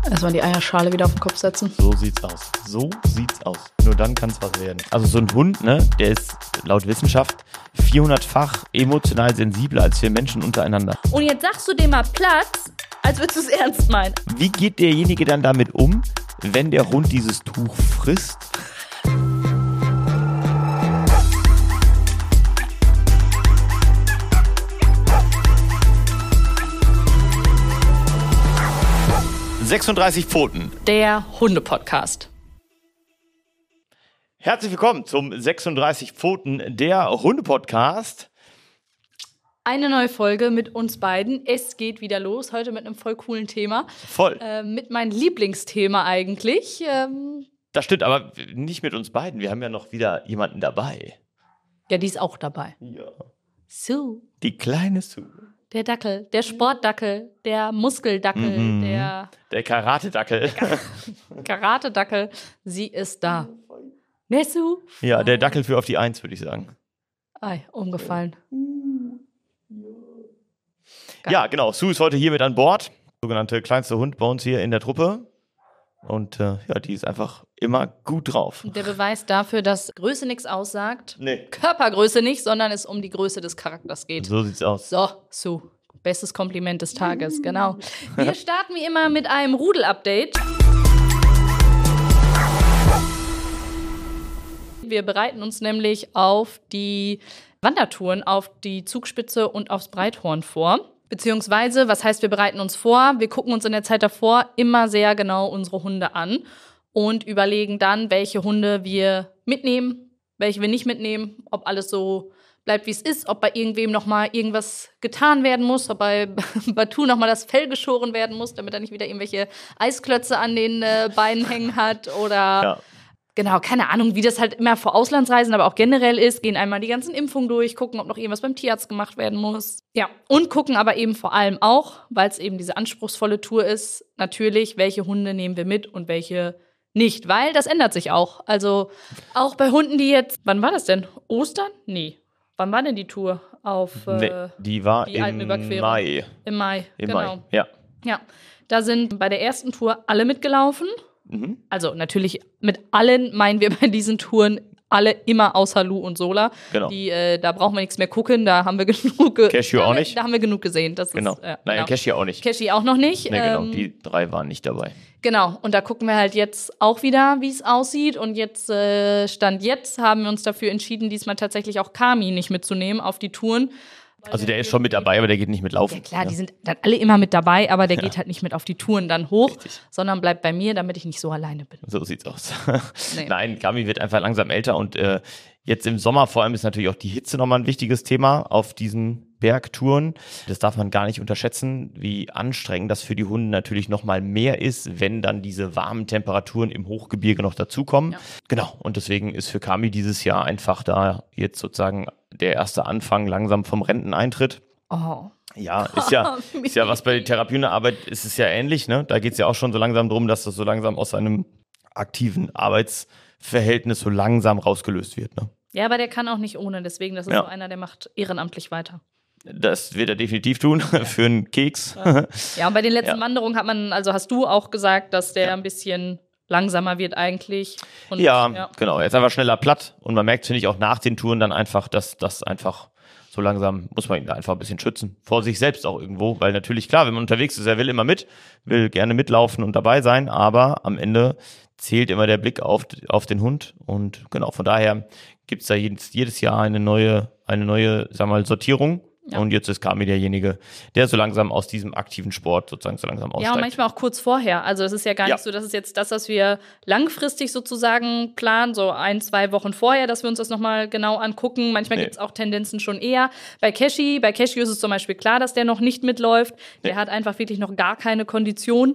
Erstmal die Eierschale wieder auf den Kopf setzen. So sieht's aus. So sieht's aus. Nur dann kann's was werden. Also so ein Hund, ne, der ist laut Wissenschaft 400-fach emotional sensibler als wir Menschen untereinander. Und jetzt sagst du dem mal Platz, als würdest du es ernst meinen. Wie geht derjenige dann damit um, wenn der Hund dieses Tuch frisst? »36 Pfoten«. Der Hunde-Podcast. Herzlich willkommen zum 36 Pfoten, der Hunde-Podcast. Eine neue Folge mit uns beiden. Es geht wieder los, heute mit einem voll coolen Thema. Voll. Mit meinem Lieblingsthema eigentlich. Das stimmt, aber nicht mit uns beiden. Wir haben ja noch wieder jemanden dabei. Ja, die ist auch dabei. Ja. Sue. Die kleine Sue. Der Dackel, der Sportdackel, der Muskeldackel, Der Karate-Dackel. Karate-Dackel. Sie ist da. Ne, Sue? Ja, der Dackel für auf die Eins, würde ich sagen. Ei, umgefallen. Ja, genau. Sue ist heute hier mit an Bord. Sogenannte kleinste Hund bei uns hier in der Truppe. Und ja, die ist einfach immer gut drauf. Der Beweis dafür, dass Größe nichts aussagt, Nee. Körpergröße nicht, sondern es um die Größe des Charakters geht. So sieht's aus. So, Sue. Bestes Kompliment des Tages, genau. Wir starten wie immer mit einem Rudel-Update. Wir bereiten uns nämlich auf die Wandertouren, auf die Zugspitze und aufs Breithorn vor. Beziehungsweise, was heißt, wir bereiten uns vor? Wir gucken uns in der Zeit davor immer sehr genau unsere Hunde an und überlegen dann, welche Hunde wir mitnehmen, welche wir nicht mitnehmen, ob alles so bleibt, wie es ist, ob bei irgendwem nochmal irgendwas getan werden muss, ob bei Batu nochmal das Fell geschoren werden muss, damit er nicht wieder irgendwelche Eisklötze an den Beinen hängen hat oder... Ja. Genau, keine Ahnung, wie das halt immer vor Auslandsreisen, aber auch generell ist. Gehen einmal die ganzen Impfungen durch, gucken, ob noch irgendwas beim Tierarzt gemacht werden muss. Ja, und gucken aber eben vor allem auch, weil es eben diese anspruchsvolle Tour ist, natürlich, welche Hunde nehmen wir mit und welche nicht. Weil das ändert sich auch. Also auch bei Hunden, die jetzt, wann war das denn? Ostern? Nee. Wann war denn die Tour? Die war die im Alpenüberquerung. Mai. Im Mai, Im genau. Mai, ja. Ja, da sind bei der ersten Tour alle mitgelaufen. Mhm. Also natürlich mit allen meinen wir bei diesen Touren alle immer außer Lou und Sola. Genau. Da brauchen wir nichts mehr gucken, da haben wir genug Cashew auch nicht. Da haben wir genug gesehen. Das Genau. Ist, Nein, genau. Cashy auch nicht. Cashy auch noch nicht. Nee, genau. Die 3 waren nicht dabei. Genau, und da gucken wir halt jetzt auch wieder, wie es aussieht. Und jetzt, Stand jetzt, haben wir uns dafür entschieden, diesmal tatsächlich auch Kami nicht mitzunehmen auf die Touren. Also der ist schon mit dabei, aber der geht nicht mitlaufen. Ja klar, die sind dann alle immer mit dabei, aber der geht halt nicht mit auf die Touren dann hoch, Richtig. sondern bleibt bei mir, damit ich nicht so alleine bin. So sieht's aus. Nee. Nein, Kami wird einfach langsam älter und jetzt im Sommer vor allem ist natürlich auch die Hitze nochmal ein wichtiges Thema auf diesen Bergtouren. Das darf man gar nicht unterschätzen, wie anstrengend das für die Hunde natürlich nochmal mehr ist, wenn dann diese warmen Temperaturen im Hochgebirge noch dazukommen. Ja. Genau, und deswegen ist für Kami dieses Jahr einfach da jetzt sozusagen der erste Anfang langsam vom Renteneintritt. Oh. Ja, ist ja was bei der Therapiearbeit ist es ja ähnlich, ne? Da geht es ja auch schon so langsam drum, dass das so langsam aus einem aktiven Arbeitsverhältnis so langsam rausgelöst wird, ne? Ja, aber der kann auch nicht ohne, deswegen, das ist so einer, der macht ehrenamtlich weiter. Das wird er definitiv tun, für einen Keks. Ja, und bei den letzten Wanderungen hast du auch gesagt, dass der ein bisschen langsamer wird eigentlich. Und, genau, er ist einfach schneller platt und man merkt, finde ich, auch nach den Touren dann einfach, dass das einfach so langsam, muss man ihn da einfach ein bisschen schützen. Vor sich selbst auch irgendwo, weil natürlich, klar, wenn man unterwegs ist, er will immer mit, will gerne mitlaufen und dabei sein, aber am Ende zählt immer der Blick auf den Hund und genau, von daher gibt es da jedes Jahr eine neue, sagen wir mal, Sortierung. Ja. Und jetzt ist Kami derjenige, der so langsam aus diesem aktiven Sport sozusagen so langsam aussteigt. Ja, und manchmal auch kurz vorher. Also es ist ja gar nicht so, das ist jetzt das, was wir langfristig sozusagen planen, so 1-2 Wochen vorher, dass wir uns das nochmal genau angucken. Manchmal gibt es auch Tendenzen schon eher. Bei Cashy ist es zum Beispiel klar, dass der noch nicht mitläuft. Der hat einfach wirklich noch gar keine Kondition.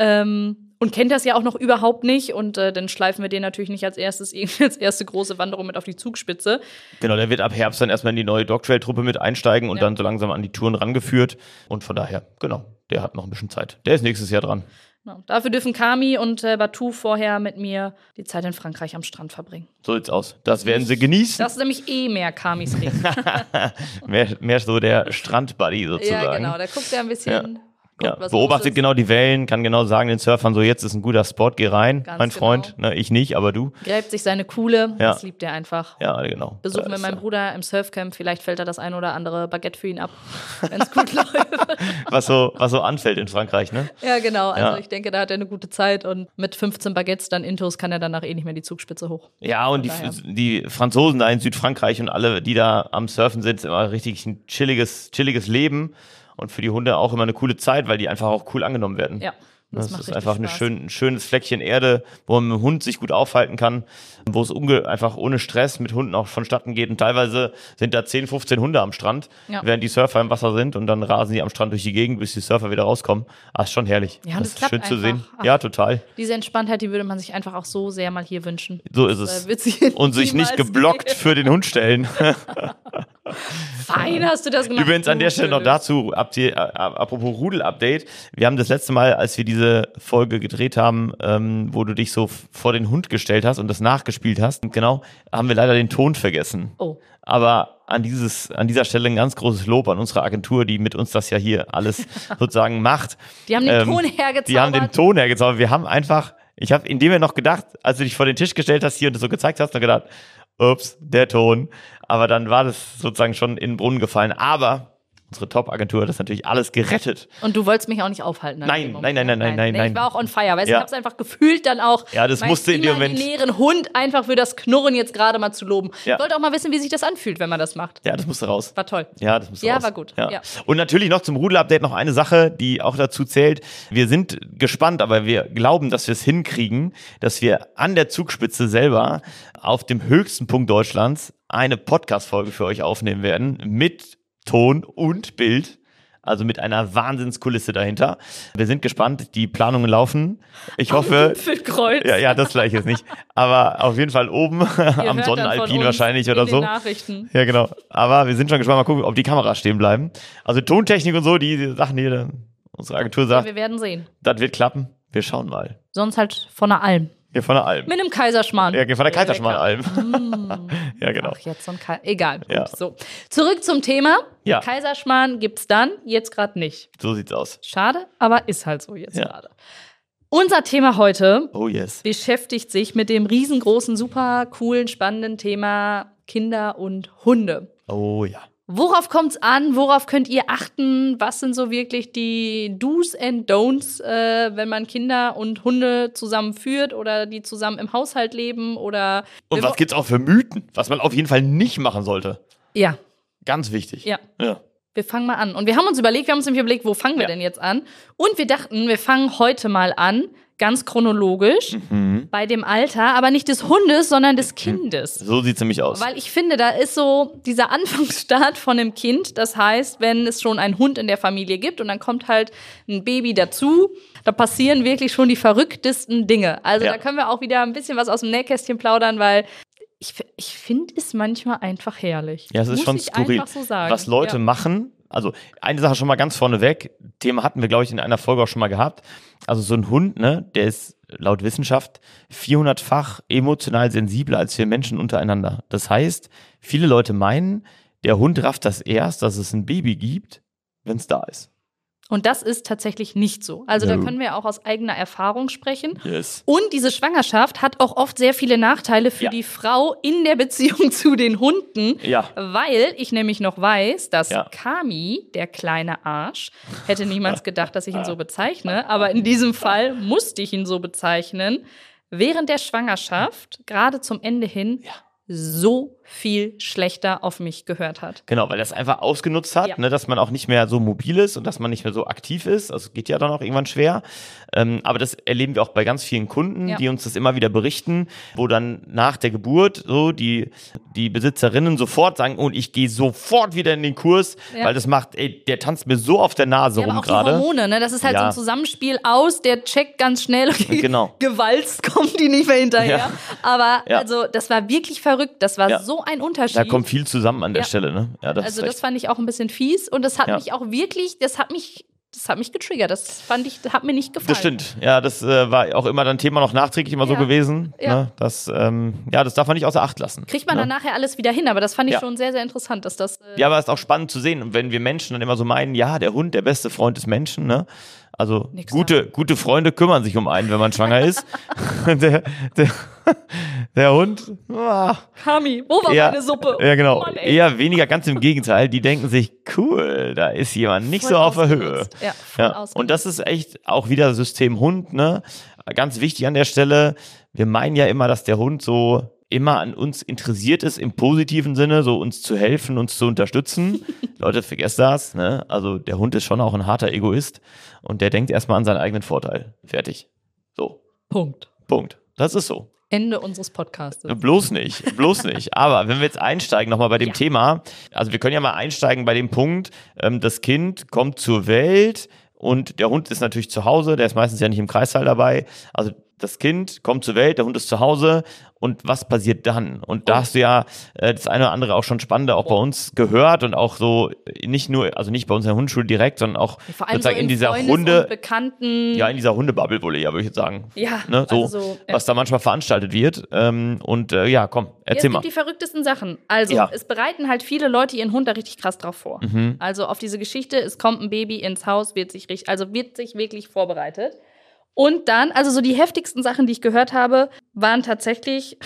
Und kennt das ja auch noch überhaupt nicht. Und dann schleifen wir den natürlich nicht als erste große Wanderung mit auf die Zugspitze. Genau, der wird ab Herbst dann erstmal in die neue Dogtrail-Truppe mit einsteigen und dann so langsam an die Touren rangeführt. Und von daher, genau, der hat noch ein bisschen Zeit. Der ist nächstes Jahr dran. Genau. Dafür dürfen Kami und Batu vorher mit mir die Zeit in Frankreich am Strand verbringen. So sieht's aus. Das werden sie genießen. Das ist nämlich mehr Kamis Ding. mehr so der Strandbuddy sozusagen. Ja, genau. Da guckt er ein bisschen Ja, was beobachtet los ist. genau die Wellen, kann genau sagen den Surfern so, jetzt ist ein guter Spot, geh rein, Ganz mein genau. Freund. Ne, ich nicht, aber du. Gräbt sich seine Kuhle, Ja. das liebt er einfach. Ja, genau. Besuchen Da wir ist meinen er. Bruder im Surfcamp, vielleicht fällt er das ein oder andere Baguette für ihn ab, wenn es gut läuft. Was so anfällt in Frankreich, ne? Ja, genau. Also Ja. ich denke, da hat er eine gute Zeit und mit 15 Baguettes dann Intos kann er danach nicht mehr die Zugspitze hoch. Ja, und Von daher. die Franzosen da in Südfrankreich und alle, die da am Surfen sind, ist immer richtig ein chilliges Leben und für die Hunde auch immer eine coole Zeit, weil die einfach auch cool angenommen werden. Ja, Das macht ist richtig einfach Spaß. ein schönes Fleckchen Erde, wo man mit dem Hund sich gut aufhalten kann, wo es einfach ohne Stress mit Hunden auch vonstatten geht. Und teilweise sind da 10, 15 Hunde am Strand, Ja. während die Surfer im Wasser sind und dann rasen die am Strand durch die Gegend, bis die Surfer wieder rauskommen. Ah, ist schon herrlich. Ja, und das es ist klappt schön zu sehen. einfach. Ach. Ja, total. Diese Entspanntheit, die würde man sich einfach auch so sehr mal hier wünschen. So ist es. Wird sie Und sich nicht niemals geblockt geben. für den Hund stellen. Fein hast du das gemacht. Übrigens an der Stelle noch dazu, apropos Rudel-Update. Wir haben das letzte Mal, als wir diese Folge gedreht haben, wo du dich so vor den Hund gestellt hast und das nachgespielt hast, und genau, haben wir leider den Ton vergessen. Oh. Aber an dieser Stelle ein ganz großes Lob an unsere Agentur, die mit uns das ja hier alles sozusagen macht. Die haben den Ton hergezaubert. Die haben den Ton hergezaubert. Wir haben einfach, ich habe in dem ja noch gedacht, als du dich vor den Tisch gestellt hast hier und das so gezeigt hast, noch gedacht, ups, der Ton. Aber dann war das sozusagen schon in den Brunnen gefallen. Aber unsere Top-Agentur hat das natürlich alles gerettet. Und du wolltest mich auch nicht aufhalten. an Nein, dem Moment. nein. Ich war auch on fire, weißt du, Ja. ich hab's einfach gefühlt dann auch. Ja, das meinen musste in dem Moment- imaginären Hund einfach für das Knurren jetzt gerade mal zu loben. Ja. Ich wollte auch mal wissen, wie sich das anfühlt, wenn man das macht. Ja, das musste raus. War toll. Ja, das musste Ja, raus. war gut. Ja. Ja. Und natürlich noch zum Rudel-Update noch eine Sache, die auch dazu zählt. Wir sind gespannt, aber wir glauben, dass wir es hinkriegen, dass wir an der Zugspitze selber auf dem höchsten Punkt Deutschlands eine Podcast-Folge für euch aufnehmen werden mit Ton und Bild. Also mit einer Wahnsinnskulisse dahinter. Wir sind gespannt, die Planungen laufen. Ich hoffe, Gipfelkreuz. ja, das gleiche ist nicht. Aber auf jeden Fall oben Ihr am hört dann von Sonnenalpin uns wahrscheinlich oder in so. den Nachrichten. Ja, genau. Aber wir sind schon gespannt, mal gucken, ob die Kameras stehen bleiben. Also Tontechnik und so, die Sachen, die unsere Agentur Ja, sagt, wir werden sehen. das wird klappen. Wir schauen mal. Sonst halt von der Alm. Hier von der Alm. Mit einem Kaiserschmarrn. Ja, von der Lecker. Kaiserschmarrn-Alm. Ja, genau. Ach, jetzt so ein egal. Gut, Ja. so. Zurück zum Thema. Ja. Kaiserschmarrn gibt's dann, jetzt gerade nicht. So sieht's aus. Schade, aber ist halt so jetzt Ja. gerade. Unser Thema heute Oh yes. beschäftigt sich mit dem riesengroßen, super coolen, spannenden Thema Kinder und Hunde. Oh ja. Worauf kommt's an? Worauf könnt ihr achten? Was sind so wirklich die Do's and Don'ts, wenn man Kinder und Hunde zusammenführt oder die zusammen im Haushalt leben? Oder Und was gibt's auch für Mythen, was man auf jeden Fall nicht machen sollte? Ja, Ganz wichtig. ja. Ja. Wir fangen mal an. Und wir haben uns nämlich überlegt, wo fangen wir Ja. denn jetzt an? Und wir dachten, wir fangen heute mal an, ganz chronologisch, bei dem Alter, aber nicht des Hundes, sondern des Kindes. So sieht's nämlich aus. Weil ich finde, da ist so dieser Anfangsstart von einem Kind. Das heißt, wenn es schon einen Hund in der Familie gibt und dann kommt halt ein Baby dazu, da passieren wirklich schon die verrücktesten Dinge. Also Ja. da können wir auch wieder ein bisschen was aus dem Nähkästchen plaudern, weil ich finde es manchmal einfach herrlich. Ja, es ist Muss schon ich skurril, einfach so sagen. was Leute Ja. machen. Also eine Sache schon mal ganz vorneweg, Thema hatten wir, glaube ich, in einer Folge auch schon mal gehabt. Also so ein Hund, ne, der ist laut Wissenschaft 400-fach emotional sensibler als wir Menschen untereinander. Das heißt, viele Leute meinen, der Hund rafft das erst, dass es ein Baby gibt, wenn es da ist. Und das ist tatsächlich nicht so. Also da No. können wir auch aus eigener Erfahrung sprechen. Yes. Und diese Schwangerschaft hat auch oft sehr viele Nachteile für Ja. die Frau in der Beziehung zu den Hunden. Ja. Weil ich nämlich noch weiß, dass Ja. Kami, der kleine Arsch, hätte niemals gedacht, dass ich ihn so bezeichne, aber in diesem Fall musste ich ihn so bezeichnen, während der Schwangerschaft, gerade zum Ende hin, so viel schlechter auf mich gehört hat. Genau, weil er es einfach ausgenutzt hat, Ja. ne, dass man auch nicht mehr so mobil ist und dass man nicht mehr so aktiv ist. Also geht ja dann auch irgendwann schwer. Aber das erleben wir auch bei ganz vielen Kunden, Ja. die uns das immer wieder berichten, wo dann nach der Geburt so die Besitzerinnen sofort sagen, und ich gehe sofort wieder in den Kurs, Ja. weil das macht, der tanzt mir so auf der Nase Ja, aber rum auch die gerade. Hormone, ne? Das ist halt so Ja. ein Zusammenspiel aus, der checkt ganz schnell, okay, Genau. gewalzt kommt die nicht mehr hinterher. Ja. Aber Ja. also, das war wirklich verrückt. Das war Ja. so ein Unterschied. Da kommt viel zusammen an der Ja. Stelle, ne? Ja, das Also ist das echt. fand ich auch ein bisschen fies und das hat Ja. mich auch wirklich, das hat mich das hat mich getriggert. Das hat mir nicht gefallen. Das stimmt. Ja, das war auch immer dann Thema noch nachträglich immer so gewesen. Ja. Ne? Das darf man nicht außer Acht lassen. Kriegt man dann nachher alles wieder hin, aber das fand ich schon sehr, sehr interessant, dass das. Ja, aber es ist auch spannend zu sehen. Und wenn wir Menschen dann immer so meinen, ja, der Hund, der beste Freund des Menschen, ne? Also gute Freunde kümmern sich um einen, wenn man schwanger ist. der Hund. Kami, wo war meine Suppe? Ja, genau. Mann, eher weniger, ganz im Gegenteil. Die denken sich, cool, da ist jemand nicht voll so auf der Höhe. Ja, und das ist echt auch wieder System Hund, ne? Ganz wichtig an der Stelle. Wir meinen ja immer, dass der Hund so immer an uns interessiert ist, im positiven Sinne, so uns zu helfen, uns zu unterstützen. Leute, vergesst das, ne? Also der Hund ist schon auch ein harter Egoist und der denkt erstmal an seinen eigenen Vorteil. Fertig. So. Punkt. Das ist so. Ende unseres Podcasts. Bloß nicht. Aber wenn wir jetzt einsteigen nochmal bei dem Thema, also wir können ja mal einsteigen bei dem Punkt, das Kind kommt zur Welt und der Hund ist natürlich zu Hause, der ist meistens ja nicht im Kreissaal dabei, also das Kind kommt zur Welt, der Hund ist zu Hause und was passiert dann? Und da hast du ja das eine oder andere auch schon Spannende auch bei uns gehört und auch so nicht nur, also nicht bei uns in der Hundeschule direkt, sondern auch vor allem sozusagen so in dieser Bekannten. Ja, in dieser Hundebubble wohl eher, würde ich jetzt sagen. Ja, ne? So, was da manchmal veranstaltet wird. Komm, erzähl mal. Es gibt die verrücktesten Sachen. Also, es bereiten halt viele Leute ihren Hund da richtig krass drauf vor. Also auf diese Geschichte, es kommt ein Baby ins Haus, wird sich wirklich vorbereitet. Und dann, also so die heftigsten Sachen, die ich gehört habe, waren tatsächlich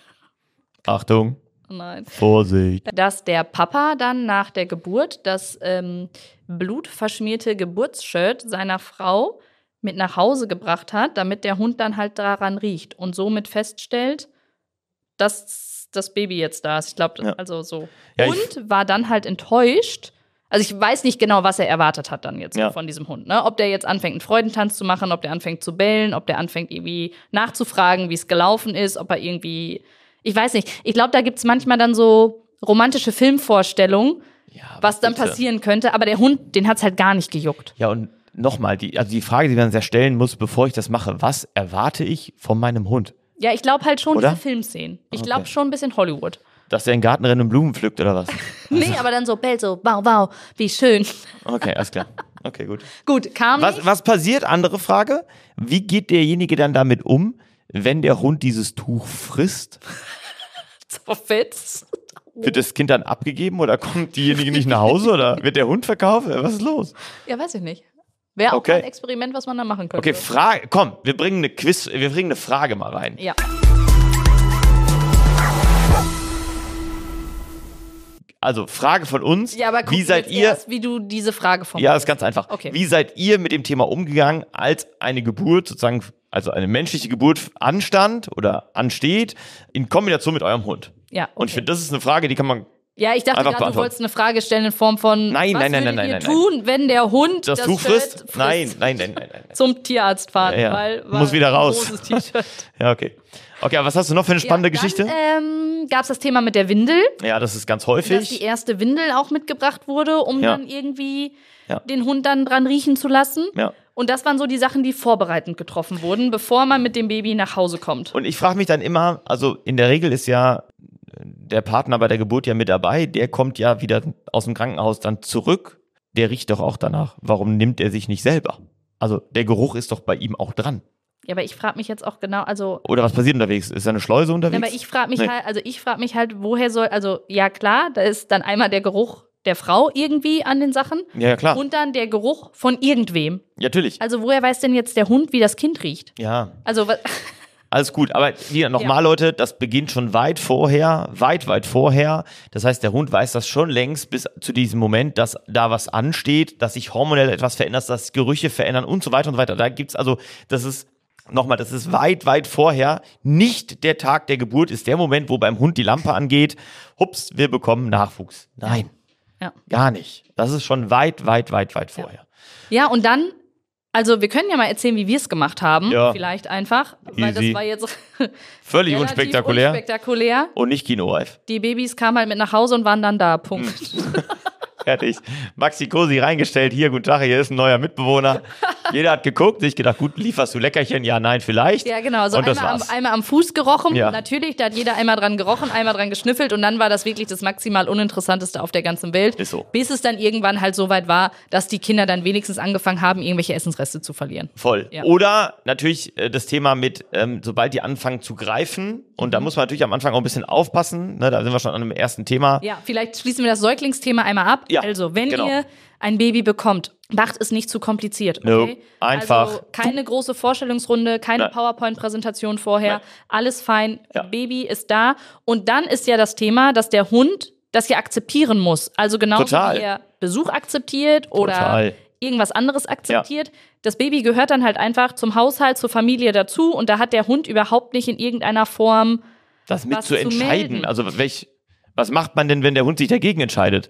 Achtung. Nein. Vorsicht. Dass der Papa dann nach der Geburt das blutverschmierte Geburtsshirt seiner Frau mit nach Hause gebracht hat, damit der Hund dann halt daran riecht und somit feststellt, dass das Baby jetzt da ist. Ich glaube, also so. Ja, und war dann halt enttäuscht. Also ich weiß nicht genau, was er erwartet hat dann jetzt von diesem Hund. Ne? Ob der jetzt anfängt, einen Freudentanz zu machen, ob der anfängt zu bellen, ob der anfängt irgendwie nachzufragen, wie es gelaufen ist, ob er irgendwie, ich weiß nicht. Ich glaube, da gibt's manchmal dann so romantische Filmvorstellungen, was dann passieren könnte. Aber der Hund, den hat's halt gar nicht gejuckt. Ja, und nochmal, die Frage, die man sich stellen muss, bevor ich das mache, was erwarte ich von meinem Hund? Ja, ich glaube halt schon diese Filmszenen. Ich glaube schon ein bisschen Hollywood. Dass der in den Garten rennt und Blumen pflückt, oder was? Nee, aber dann so bellt so, wow, wie schön. Okay, alles klar. Okay, gut. Gut, kam nicht. Was passiert? Andere Frage. Wie geht derjenige dann damit um, wenn der Hund dieses Tuch frisst? Zerfetzt. Wird das Kind dann abgegeben oder kommt diejenige nicht nach Hause oder wird der Hund verkauft? Was ist los? Ja, weiß ich nicht. Wäre auch ein Experiment, was man da machen könnte. Okay, komm, wir bringen eine Frage mal rein. Ja. Also, Frage von uns. Ja, aber wie seid ihr? Erst, wie du diese Frage formulierst. Ja, das ist ganz einfach. Okay. Wie seid ihr mit dem Thema umgegangen, als eine Geburt, sozusagen, also eine menschliche Geburt anstand oder ansteht, in Kombination mit eurem Hund? Ja. Okay. Und ich finde, das ist eine Frage, die kann man. Ja, ich dachte gerade, du wolltest eine Frage stellen in Form von, nein, tun, wenn der Hund das Tuch frisst? Nein. Zum Tierarzt fahren, weil muss wieder raus. Großes T-Shirt. Ja, okay. Okay, aber was hast du noch für eine spannende Geschichte? Gab es das Thema mit der Windel. Ja, das ist ganz häufig. Dass die erste Windel auch mitgebracht wurde, um dann irgendwie den Hund dann dran riechen zu lassen. Ja. Und das waren so die Sachen, die vorbereitend getroffen wurden, bevor man mit dem Baby nach Hause kommt. Und ich frage mich dann immer, also in der Regel ist ja der Partner bei der Geburt ja mit dabei, der kommt ja wieder aus dem Krankenhaus dann zurück, der riecht doch auch danach. Warum nimmt er sich nicht selber? Also der Geruch ist doch bei ihm auch dran. Ja, aber ich frage mich jetzt auch genau, also... Oder was passiert unterwegs? Ist da eine Schleuse unterwegs? Aber ich frage mich halt, woher soll, also ja klar, da ist dann einmal der Geruch der Frau irgendwie an den Sachen. Ja, klar. Und dann der Geruch von irgendwem. Ja, natürlich. Also woher weiß denn jetzt der Hund, wie das Kind riecht? Ja. Also was... Alles gut, aber wieder nochmal, Leute, das beginnt schon weit vorher. Das heißt, der Hund weiß das schon längst bis zu diesem Moment, dass da was ansteht, dass sich hormonell etwas verändert, dass sich Gerüche verändern und so weiter und so weiter. Da gibt's also, das ist weit vorher. Nicht der Tag der Geburt ist der Moment, wo beim Hund die Lampe angeht. Hups, wir bekommen Nachwuchs. Nein, gar nicht. Das ist schon weit vorher. Ja, und dann, also wir können ja mal erzählen, wie wir es gemacht haben. Ja. Vielleicht einfach, weil das war jetzt völlig unspektakulär. Unspektakulär. Und nicht kinoreif. Die Babys kamen halt mit nach Hause und waren dann da, Punkt. Fertig. Maxi Cosi reingestellt. Hier, guten Tag, hier ist ein neuer Mitbewohner. Jeder hat geguckt, sich gedacht, gut, lieferst du Leckerchen? Ja, nein, vielleicht. Ja, genau. So einmal am Fuß gerochen. Ja. Natürlich, da hat jeder einmal dran gerochen, einmal dran geschnüffelt und dann war das wirklich das maximal Uninteressanteste auf der ganzen Welt. Ist so. Bis es dann irgendwann halt so weit war, dass die Kinder dann wenigstens angefangen haben, irgendwelche Essensreste zu verlieren. Voll. Ja. Oder natürlich das Thema mit, sobald die anfangen zu greifen, und da muss man natürlich am Anfang auch ein bisschen aufpassen, ne, da sind wir schon an einem ersten Thema. Ja, vielleicht schließen wir das Säuglingsthema einmal ab. Ja, also, wenn ihr ein Baby bekommt, macht es nicht zu kompliziert, okay? No, einfach. Also keine große Vorstellungsrunde, keine PowerPoint-Präsentation vorher, alles fein, Baby ist da. Und dann ist ja das Thema, dass der Hund das ja akzeptieren muss. Also genauso wie er Besuch akzeptiert oder irgendwas anderes akzeptiert. Ja. Das Baby gehört dann halt einfach zum Haushalt, zur Familie dazu und da hat der Hund überhaupt nicht in irgendeiner Form das mit zu entscheiden. Also was macht man denn, wenn der Hund sich dagegen entscheidet?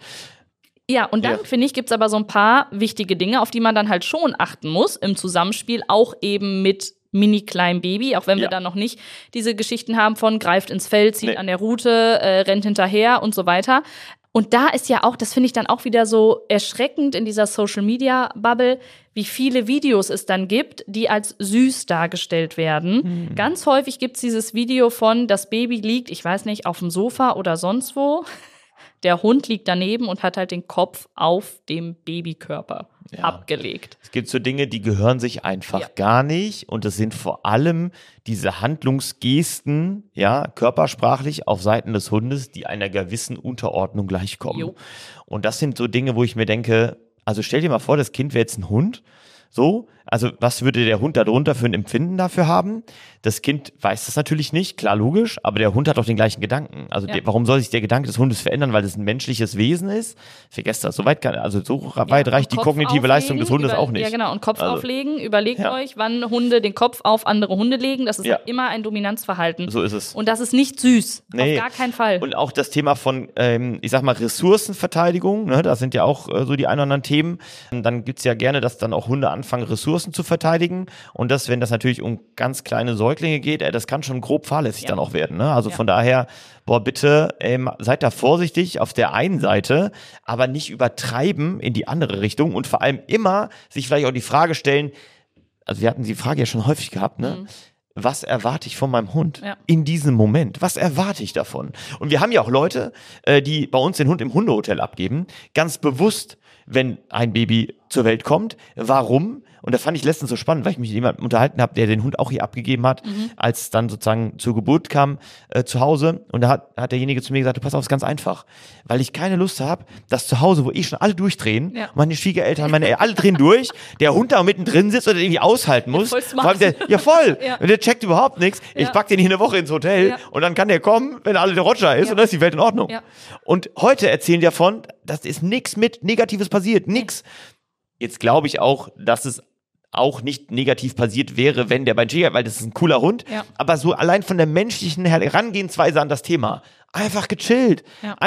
Ja, und dann, finde ich, gibt's aber so ein paar wichtige Dinge, auf die man dann halt schon achten muss im Zusammenspiel, auch eben mit mini-kleinem Baby, auch wenn wir dann noch nicht diese Geschichten haben von greift ins Fell, zieht an der Rute, rennt hinterher und so weiter. Und da ist ja auch, das finde ich dann auch wieder so erschreckend in dieser Social-Media-Bubble, wie viele Videos es dann gibt, die als süß dargestellt werden. Ganz häufig gibt's dieses Video von, das Baby liegt, ich weiß nicht, auf dem Sofa oder sonst wo. Der Hund liegt daneben und hat halt den Kopf auf dem Babykörper abgelegt. Es gibt so Dinge, die gehören sich einfach gar nicht. Und das sind vor allem diese Handlungsgesten, körpersprachlich auf Seiten des Hundes, die einer gewissen Unterordnung gleichkommen. Jo. Und das sind so Dinge, wo ich mir denke, also stell dir mal vor, das Kind wäre jetzt ein Hund. So, also was würde der Hund darunter für ein Empfinden dafür haben? Das Kind weiß das natürlich nicht, klar, logisch, aber der Hund hat doch den gleichen Gedanken. Also warum soll sich der Gedanke des Hundes verändern, weil das ein menschliches Wesen ist? Vergesst das, so weit reicht die kognitive Leistung des Hundes auch nicht. Ja, genau, und Kopf auflegen, überlegt euch, wann Hunde den Kopf auf andere Hunde legen, das ist halt immer ein Dominanzverhalten. So ist es. Und das ist nicht süß, auf gar keinen Fall. Und auch das Thema von, ich sag mal, Ressourcenverteidigung, ne, da sind ja auch so die ein oder anderen Themen. Dann gibt's ja gerne, dass dann auch Hunde anfangen, Ressourcen zu verteidigen. Und das, wenn das natürlich um ganz kleine Säuglinge geht, das kann schon grob fahrlässig dann auch werden. Ne? Also von daher, bitte seid da vorsichtig auf der einen Seite, aber nicht übertreiben in die andere Richtung und vor allem immer sich vielleicht auch die Frage stellen, also wir hatten die Frage ja schon häufig gehabt, ne? Was erwarte ich von meinem Hund in diesem Moment? Was erwarte ich davon? Und wir haben ja auch Leute, die bei uns den Hund im Hundehotel abgeben, ganz bewusst, wenn ein Baby zur Welt kommt. Warum? Und das fand ich letztens so spannend, weil ich mich mit jemandem unterhalten habe, der den Hund auch hier abgegeben hat, als es dann sozusagen zur Geburt kam zu Hause. Und da hat derjenige zu mir gesagt, du pass auf, ist ganz einfach, weil ich keine Lust habe, dass zu Hause, wo schon alle durchdrehen, meine Schwiegereltern, alle drehen durch, der Hund da mittendrin sitzt oder irgendwie aushalten muss. Vor allem der checkt überhaupt nichts. Ich pack den hier eine Woche ins Hotel und dann kann der kommen, wenn alle der Roger ist und dann ist die Welt in Ordnung. Ja. Und heute erzählen die davon, dass ist nichts mit Negatives passiert, nix. Jetzt glaube ich auch, dass es auch nicht negativ passiert wäre, wenn der bei Giga, weil das ist ein cooler Hund, aber so allein von der menschlichen Herangehensweise an das Thema, einfach gechillt,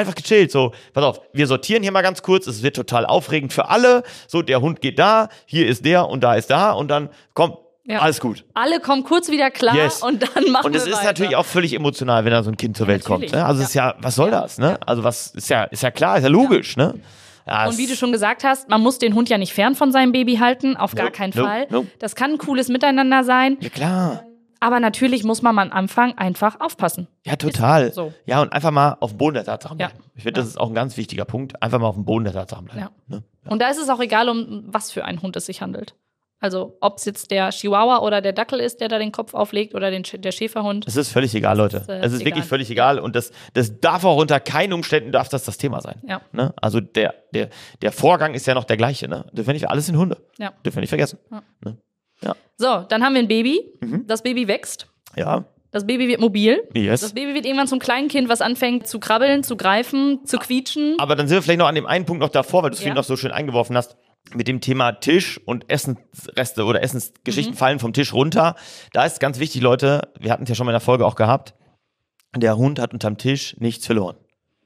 so, pass auf, wir sortieren hier mal ganz kurz, es wird total aufregend für alle, so, der Hund geht da, hier ist der und da ist da und dann kommt, alles gut. Alle kommen kurz wieder klar und dann machen wir Und es ist natürlich auch völlig emotional, wenn da so ein Kind zur Welt kommt, ne? Also es ist was soll das, ne? Also ist ja klar, ist ja logisch, ne? Ja, und wie du schon gesagt hast, man muss den Hund ja nicht fern von seinem Baby halten, auf gar keinen Fall. Das kann ein cooles Miteinander sein. Ja, klar. Aber natürlich muss man am Anfang einfach aufpassen. Ja, total. So. Ja, und einfach mal auf dem Boden der Tatsachen bleiben. Ja. Ich finde, das ist auch ein ganz wichtiger Punkt. Einfach mal auf dem Boden der Tatsachen bleiben. Ja. Ne? Ja. Und da ist es auch egal, um was für einen Hund es sich handelt. Also ob es jetzt der Chihuahua oder der Dackel ist, der da den Kopf auflegt oder der Schäferhund. Es ist völlig egal, Leute. Es ist wirklich völlig egal und das darf auch unter keinen Umständen das Thema sein. Ja. Ne? Also der Vorgang ist ja noch der gleiche. Ne? Dürfen wir nicht, alles sind Hunde. Ja. Dürfen wir nicht vergessen. Ja. Ne? Ja. So, dann haben wir ein Baby. Das Baby wächst. Ja. Das Baby wird mobil. Yes. Das Baby wird irgendwann zum kleinen Kind, was anfängt zu krabbeln, zu greifen, zu quietschen. Aber dann sind wir vielleicht noch an dem einen Punkt noch davor, weil du es vorhin noch so schön eingeworfen hast. Mit dem Thema Tisch und Essensreste oder Essensgeschichten fallen vom Tisch runter. Da ist ganz wichtig, Leute, wir hatten es ja schon mal in der Folge auch gehabt, der Hund hat unterm Tisch nichts verloren.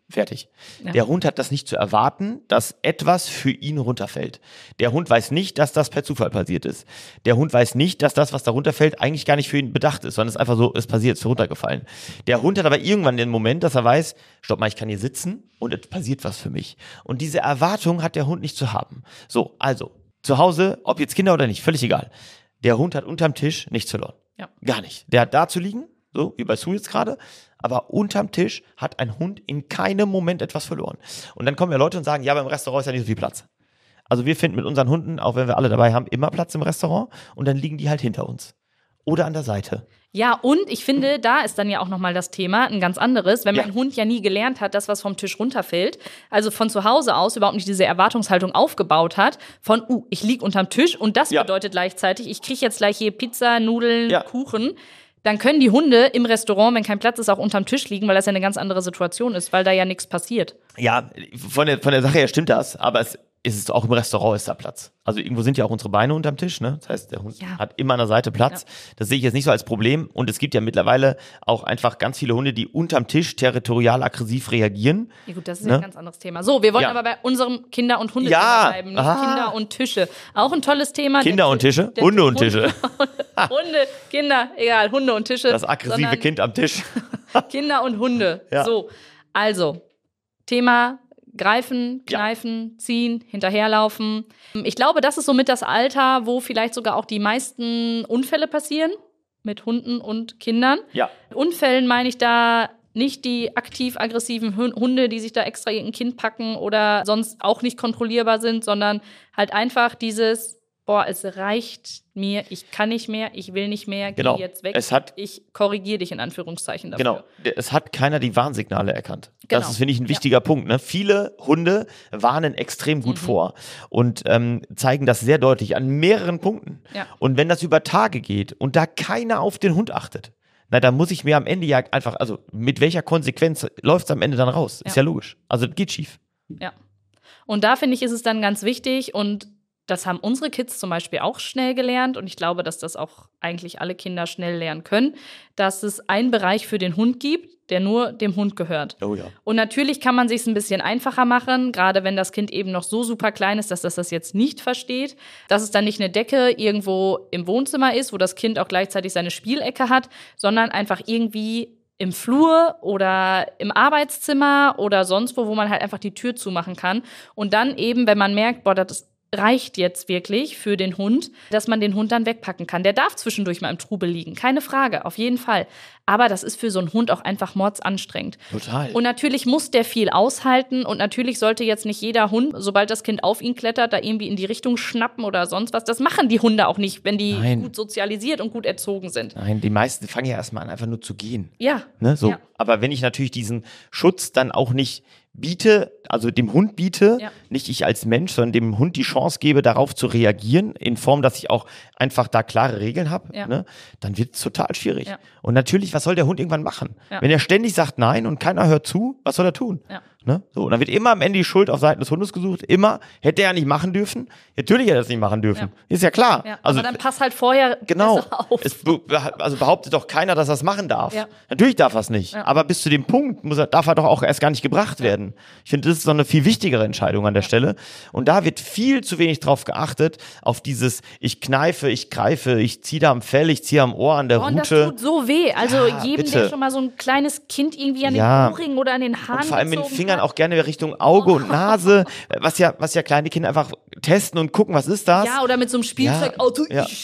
Fertig. Ja. Der Hund hat das nicht zu erwarten, dass etwas für ihn runterfällt. Der Hund weiß nicht, dass das per Zufall passiert ist. Der Hund weiß nicht, dass das, was da runterfällt, eigentlich gar nicht für ihn bedacht ist, sondern es ist einfach so, es passiert, es ist runtergefallen. Der Hund hat aber irgendwann den Moment, dass er weiß, stopp mal, ich kann hier sitzen und es passiert was für mich. Und diese Erwartung hat der Hund nicht zu haben. So, also, zu Hause, ob jetzt Kinder oder nicht, völlig egal. Der Hund hat unterm Tisch nichts verloren. Ja. Gar nicht. Der hat da zu liegen, so wie bei Sue jetzt gerade, aber unterm Tisch hat ein Hund in keinem Moment etwas verloren. Und dann kommen ja Leute und sagen, ja, aber im Restaurant ist ja nicht so viel Platz. Also wir finden mit unseren Hunden, auch wenn wir alle dabei haben, immer Platz im Restaurant und dann liegen die halt hinter uns. Oder an der Seite. Ja, und ich finde, da ist dann ja auch nochmal das Thema ein ganz anderes, wenn mein Hund ja nie gelernt hat, dass was vom Tisch runterfällt, also von zu Hause aus überhaupt nicht diese Erwartungshaltung aufgebaut hat, von, ich lieg unterm Tisch und das bedeutet gleichzeitig, ich kriege jetzt gleich hier Pizza, Nudeln, Kuchen. Dann können die Hunde im Restaurant, wenn kein Platz ist, auch unterm Tisch liegen, weil das ja eine ganz andere Situation ist, weil da ja nichts passiert. Ja, von der Sache her stimmt das, aber es ist auch im Restaurant ist da Platz. Also irgendwo sind ja auch unsere Beine unterm Tisch, ne? Das heißt, der Hund hat immer an der Seite Platz. Ja. Das sehe ich jetzt nicht so als Problem. Und es gibt ja mittlerweile auch einfach ganz viele Hunde, die unterm Tisch territorial aggressiv reagieren. Ja gut, das ist ja ein ganz anderes Thema. So, wir wollen aber bei unserem Kinder- und Hunde-Thema bleiben. Nicht Kinder und Tische. Auch ein tolles Thema. Kinder und Tische? Hunde und Tische. Hunde, Kinder, egal, Hunde und Tische. Das aggressive Kind am Tisch. Kinder und Hunde. Ja. So, also, Thema greifen, kneifen, ziehen, hinterherlaufen. Ich glaube, das ist somit das Alter, wo vielleicht sogar auch die meisten Unfälle passieren mit Hunden und Kindern. Ja. Unfällen meine ich da nicht die aktiv-aggressiven Hunde, die sich da extra irgendein Kind packen oder sonst auch nicht kontrollierbar sind, sondern halt einfach dieses, es reicht mir, ich kann nicht mehr, ich will nicht mehr, geh jetzt weg, ich korrigiere dich in Anführungszeichen dafür. Genau, es hat keiner die Warnsignale erkannt. Genau. Das ist, finde ich, ein wichtiger Punkt. Ne? Viele Hunde warnen extrem gut vor und zeigen das sehr deutlich an mehreren Punkten. Ja. Und wenn das über Tage geht und da keiner auf den Hund achtet, na, dann muss ich mir am Ende ja einfach, also mit welcher Konsequenz läuft es am Ende dann raus? Ist ja logisch. Also geht schief. Ja. Und da, finde ich, ist es dann ganz wichtig und das haben unsere Kids zum Beispiel auch schnell gelernt und ich glaube, dass das auch eigentlich alle Kinder schnell lernen können, dass es einen Bereich für den Hund gibt, der nur dem Hund gehört. Oh ja. Und natürlich kann man es sich ein bisschen einfacher machen, gerade wenn das Kind eben noch so super klein ist, dass das jetzt nicht versteht, dass es dann nicht eine Decke irgendwo im Wohnzimmer ist, wo das Kind auch gleichzeitig seine Spielecke hat, sondern einfach irgendwie im Flur oder im Arbeitszimmer oder sonst wo man halt einfach die Tür zumachen kann. Und dann eben, wenn man merkt, das reicht jetzt wirklich für den Hund, dass man den Hund dann wegpacken kann. Der darf zwischendurch mal im Trubel liegen, keine Frage, auf jeden Fall. Aber das ist für so einen Hund auch einfach mordsanstrengend. Total. Und natürlich muss der viel aushalten und natürlich sollte jetzt nicht jeder Hund, sobald das Kind auf ihn klettert, da irgendwie in die Richtung schnappen oder sonst was. Das machen die Hunde auch nicht, wenn die gut sozialisiert und gut erzogen sind. Nein, die meisten fangen ja erstmal an, einfach nur zu gehen. Ja. Ne, so. Ja. Aber wenn ich natürlich diesen Schutz dann auch nicht biete, also dem Hund biete, nicht ich als Mensch, sondern dem Hund die Chance gebe, darauf zu reagieren, in Form, dass ich auch einfach da klare Regeln habe, ne, dann wird es total schwierig. Ja. Und natürlich, was soll der Hund irgendwann machen? Ja. Wenn er ständig sagt Nein und keiner hört zu, was soll er tun? Ja. Ne? So, und dann wird immer am Ende die Schuld auf Seiten des Hundes gesucht. Immer, hätte er ja nicht machen dürfen. Natürlich hätte er das nicht machen dürfen. Ja. Ist ja klar. Ja, also, aber dann passt halt vorher besser auf. Also behauptet doch keiner, dass er es machen darf. Ja. Natürlich darf er es nicht. Ja. Aber bis zu dem Punkt darf er doch auch erst gar nicht gebracht werden. Ich finde, das ist so eine viel wichtigere Entscheidung an der Stelle. Und da wird viel zu wenig drauf geachtet, auf dieses, ich kneife, ich greife, ich ziehe da am Fell, ich ziehe am Ohr, an der Rute. Und das tut so weh. Also jedem, der schon mal so ein kleines Kind irgendwie an den Ohrringen oder an den Haaren und vor allem mit den Fingern auch gerne Richtung Auge und Nase, was ja kleine Kinder einfach testen und gucken, was ist das? Ja, oder mit so einem Spielzeugauto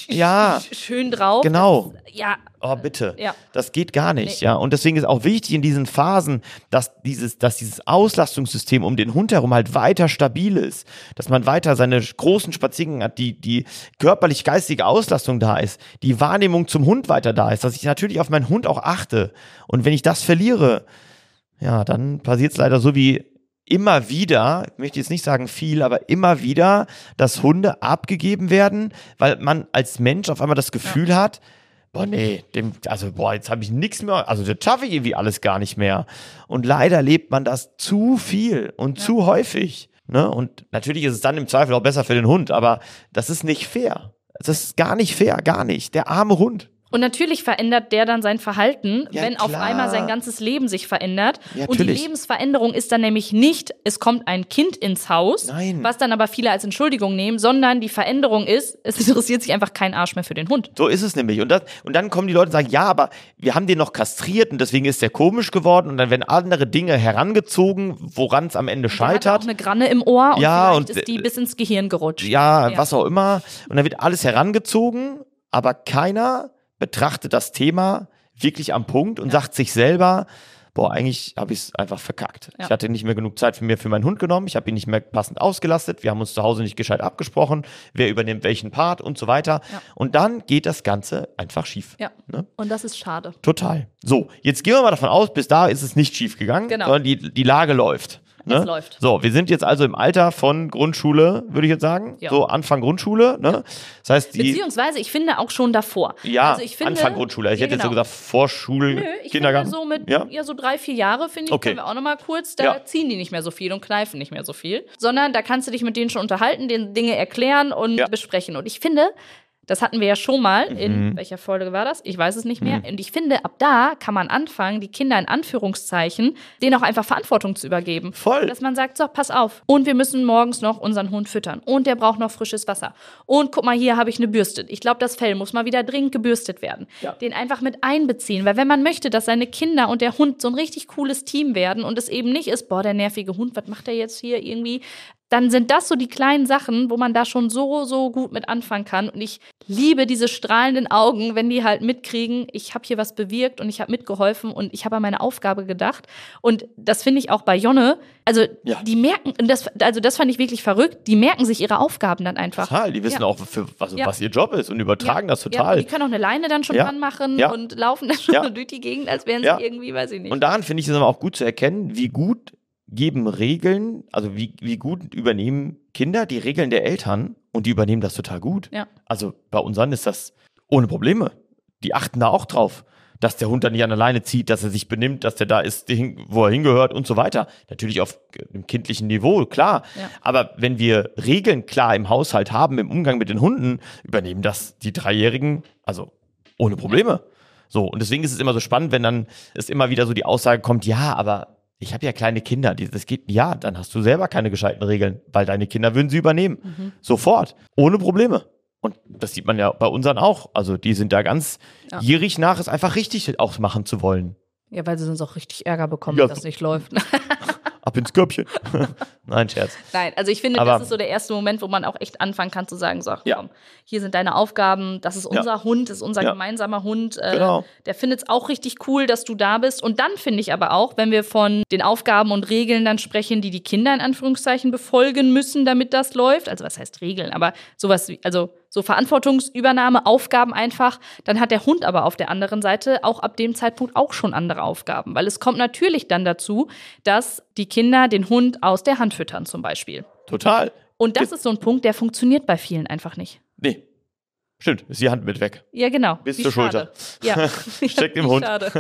schön drauf. Genau. Oh, bitte. Ja. Das geht gar nicht, ja. Und deswegen ist auch wichtig in diesen Phasen, dass dieses Auslastungssystem um den Hund herum halt weiter stabil ist, dass man weiter seine großen Spaziergänge hat, die körperlich-geistige Auslastung da ist, die Wahrnehmung zum Hund weiter da ist, dass ich natürlich auf meinen Hund auch achte. Und wenn ich das verliere, ja, dann passiert es leider so wie immer wieder, ich möchte jetzt nicht sagen viel, aber immer wieder, dass Hunde abgegeben werden, weil man als Mensch auf einmal das Gefühl hat, jetzt habe ich nichts mehr, also das schaffe ich irgendwie alles gar nicht mehr. Und leider lebt man das zu viel und zu häufig. Ne? Und natürlich ist es dann im Zweifel auch besser für den Hund, aber das ist nicht fair. Das ist gar nicht fair, gar nicht. Der arme Hund. Und natürlich verändert der dann sein Verhalten, Ja, wenn auf klar. einmal sein ganzes Leben sich verändert. Ja, und die natürlich. Lebensveränderung ist dann nämlich nicht, es kommt ein Kind ins Haus, Nein. was dann aber viele als Entschuldigung nehmen, sondern die Veränderung ist, es interessiert sich einfach kein Arsch mehr für den Hund. So ist es nämlich. Und dann kommen die Leute und sagen, ja, aber wir haben den noch kastriert und deswegen ist der komisch geworden. Und dann werden andere Dinge herangezogen, woran es am Ende Der hat auch scheitert. eine Granne im Ohr und Ja, vielleicht und, ist die bis ins Gehirn gerutscht. Ja, was auch immer. Und dann wird alles herangezogen, aber keiner betrachtet das Thema wirklich am Punkt und sagt sich selber, boah, eigentlich habe ich es einfach verkackt. Ja. Ich hatte nicht mehr genug Zeit für meinen Hund genommen, ich habe ihn nicht mehr passend ausgelastet, wir haben uns zu Hause nicht gescheit abgesprochen, wer übernimmt welchen Part und so weiter. Ja. Und dann geht das Ganze einfach schief. Ja. Ne? Und das ist schade. Total. So, jetzt gehen wir mal davon aus, bis da ist es nicht schief gegangen, Genau. sondern die Lage läuft. Ne? Es läuft. So, wir sind jetzt also im Alter von Grundschule, würde ich jetzt sagen. Ja. So Anfang Grundschule. Ne? Das heißt, Beziehungsweise, ich finde auch schon davor. ja, Also ich finde, Anfang Grundschule. Ich ja, hätte jetzt so genau. gesagt Vorschul, Nö, ich Kindergarten. finde so mit ja? so 3-4 Jahre, finde ich, Okay. können wir auch noch mal kurz, da Ja. ziehen die nicht mehr so viel und kneifen nicht mehr so viel, sondern da kannst du dich mit denen schon unterhalten, denen Dinge erklären und Ja. besprechen. Und ich finde, das hatten wir ja schon mal, Mhm. in welcher Folge war das? Ich weiß es nicht mehr. Und ich finde, ab da kann man anfangen, die Kinder in Anführungszeichen, denen auch einfach Verantwortung zu übergeben. Voll. Dass man sagt, so, pass auf. Und wir müssen morgens noch unseren Hund füttern. Und der braucht noch frisches Wasser. Und guck mal, hier habe ich eine Bürste. Ich glaube, das Fell muss mal wieder dringend gebürstet werden. Ja. Den einfach mit einbeziehen. Weil wenn man möchte, dass seine Kinder und der Hund so ein richtig cooles Team werden und es eben nicht ist, boah, der nervige Hund, was macht der jetzt hier irgendwie? Dann sind das so die kleinen Sachen, wo man da schon so gut mit anfangen kann. Und ich liebe diese strahlenden Augen, wenn die halt mitkriegen, ich habe hier was bewirkt und ich habe mitgeholfen und ich habe an meine Aufgabe gedacht. Und das finde ich auch bei Jonne. Also Ja. die merken, das fand ich wirklich verrückt, die merken sich ihre Aufgaben dann einfach. Total. Die wissen Ja. auch, Ja. was ihr Job ist und übertragen das Ja, total. die können auch eine Leine dann schon Ja. dran machen Ja. und laufen dann schon Ja. durch die Gegend, als wären sie Ja. irgendwie, weiß ich nicht. Und daran finde ich es aber auch gut zu erkennen, wie gut geben Regeln, also wie gut übernehmen Kinder die Regeln der Eltern und die übernehmen das total gut. Ja. Also bei unseren ist das ohne Probleme. Die achten da auch drauf, dass der Hund da nicht an der Leine zieht, dass er sich benimmt, dass der da ist, wo er hingehört und so weiter. Natürlich auf einem kindlichen Niveau, klar. Ja. Aber wenn wir Regeln klar im Haushalt haben, im Umgang mit den Hunden, übernehmen das die Dreijährigen, also ohne Probleme. So, und deswegen ist es immer so spannend, wenn dann es immer wieder so die Aussage kommt, ja, aber ich habe ja kleine Kinder, das geht, ja, dann hast du selber keine gescheiten Regeln, weil deine Kinder würden sie übernehmen. Sofort, ohne Probleme. Und das sieht man ja bei unseren auch. Also die sind da ganz gierig nach, es einfach richtig auch machen zu wollen. Ja, weil sie sonst auch richtig Ärger bekommen, Ja. wenn das nicht läuft. Ab ins Körbchen. Nein, Scherz. Nein, also ich finde, Aber- das ist so der erste Moment, wo man auch echt anfangen kann zu sagen, so, Ja. komm, hier sind deine Aufgaben, das ist unser Hund, das ist unser Ja. gemeinsamer Hund. Genau. Der findet es auch richtig cool, dass du da bist. Und dann finde ich aber auch, wenn wir von den Aufgaben und Regeln dann sprechen, die die Kinder in Anführungszeichen befolgen müssen, damit das läuft, also was heißt Regeln, aber sowas wie, also so Verantwortungsübernahme, Aufgaben einfach, dann hat der Hund aber auf der anderen Seite auch ab dem Zeitpunkt auch schon andere Aufgaben. Weil es kommt natürlich dann dazu, dass die Kinder den Hund aus der Hand füttern zum Beispiel. Total. Und das ist so ein Punkt, der funktioniert bei vielen einfach nicht. Nee. Stimmt, ist die Hand mit weg. Ja, genau. Bis Wie zur schade. Ja. Steckt im Wie Hund. Schade.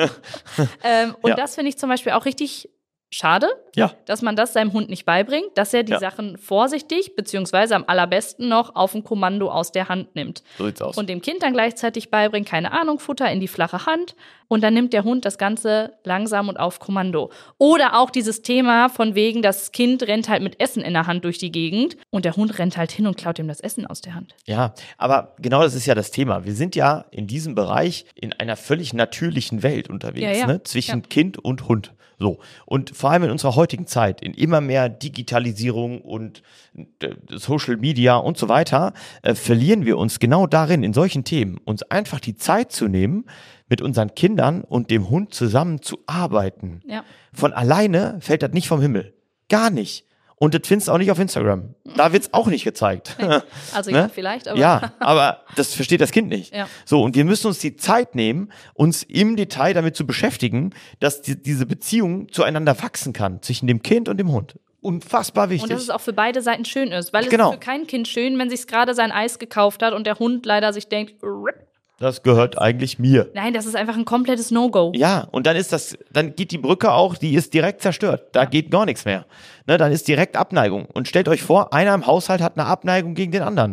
Und Ja. das finde ich zum Beispiel auch richtig schade, Ja. dass man das seinem Hund nicht beibringt, dass er die Ja. Sachen vorsichtig, beziehungsweise am allerbesten noch auf ein Kommando aus der Hand nimmt. So sieht's aus. Und dem Kind dann gleichzeitig beibringt, keine Ahnung, Futter in die flache Hand. Und dann nimmt der Hund das Ganze langsam und auf Kommando. Oder auch dieses Thema von wegen, das Kind rennt halt mit Essen in der Hand durch die Gegend und der Hund rennt halt hin und klaut ihm das Essen aus der Hand. Ja, aber genau das ist ja das Thema. Wir sind ja in diesem Bereich in einer völlig natürlichen Welt unterwegs, Ja, ja. Ne? Zwischen Ja. Kind und Hund. So. Und vor allem in unserer heutigen Zeit, in immer mehr Digitalisierung und Social Media und so weiter, verlieren wir uns genau darin, in solchen Themen, uns einfach die Zeit zu nehmen, mit unseren Kindern und dem Hund zusammen zu arbeiten. Ja. Von alleine fällt das nicht vom Himmel. Gar nicht. Und das findest du auch nicht auf Instagram. Da wird's auch nicht gezeigt. Also Ne? ja, vielleicht, aber Ja, aber das versteht das Kind nicht. Ja. So, und wir müssen uns die Zeit nehmen, uns im Detail damit zu beschäftigen, dass diese Beziehung zueinander wachsen kann, zwischen dem Kind und dem Hund. Unfassbar wichtig. und dass es auch für beide Seiten schön ist. Weil es Genau. ist für kein Kind schön, wenn sich gerade sein Eis gekauft hat und der Hund leider sich denkt, "Rip." Das gehört eigentlich mir. Nein, das ist einfach ein komplettes No-Go. Ja, und dann geht die Brücke auch, die ist direkt zerstört. Da geht gar nichts mehr. Ne, dann ist direkt Abneigung. Und stellt euch vor, einer im Haushalt hat eine Abneigung gegen den anderen.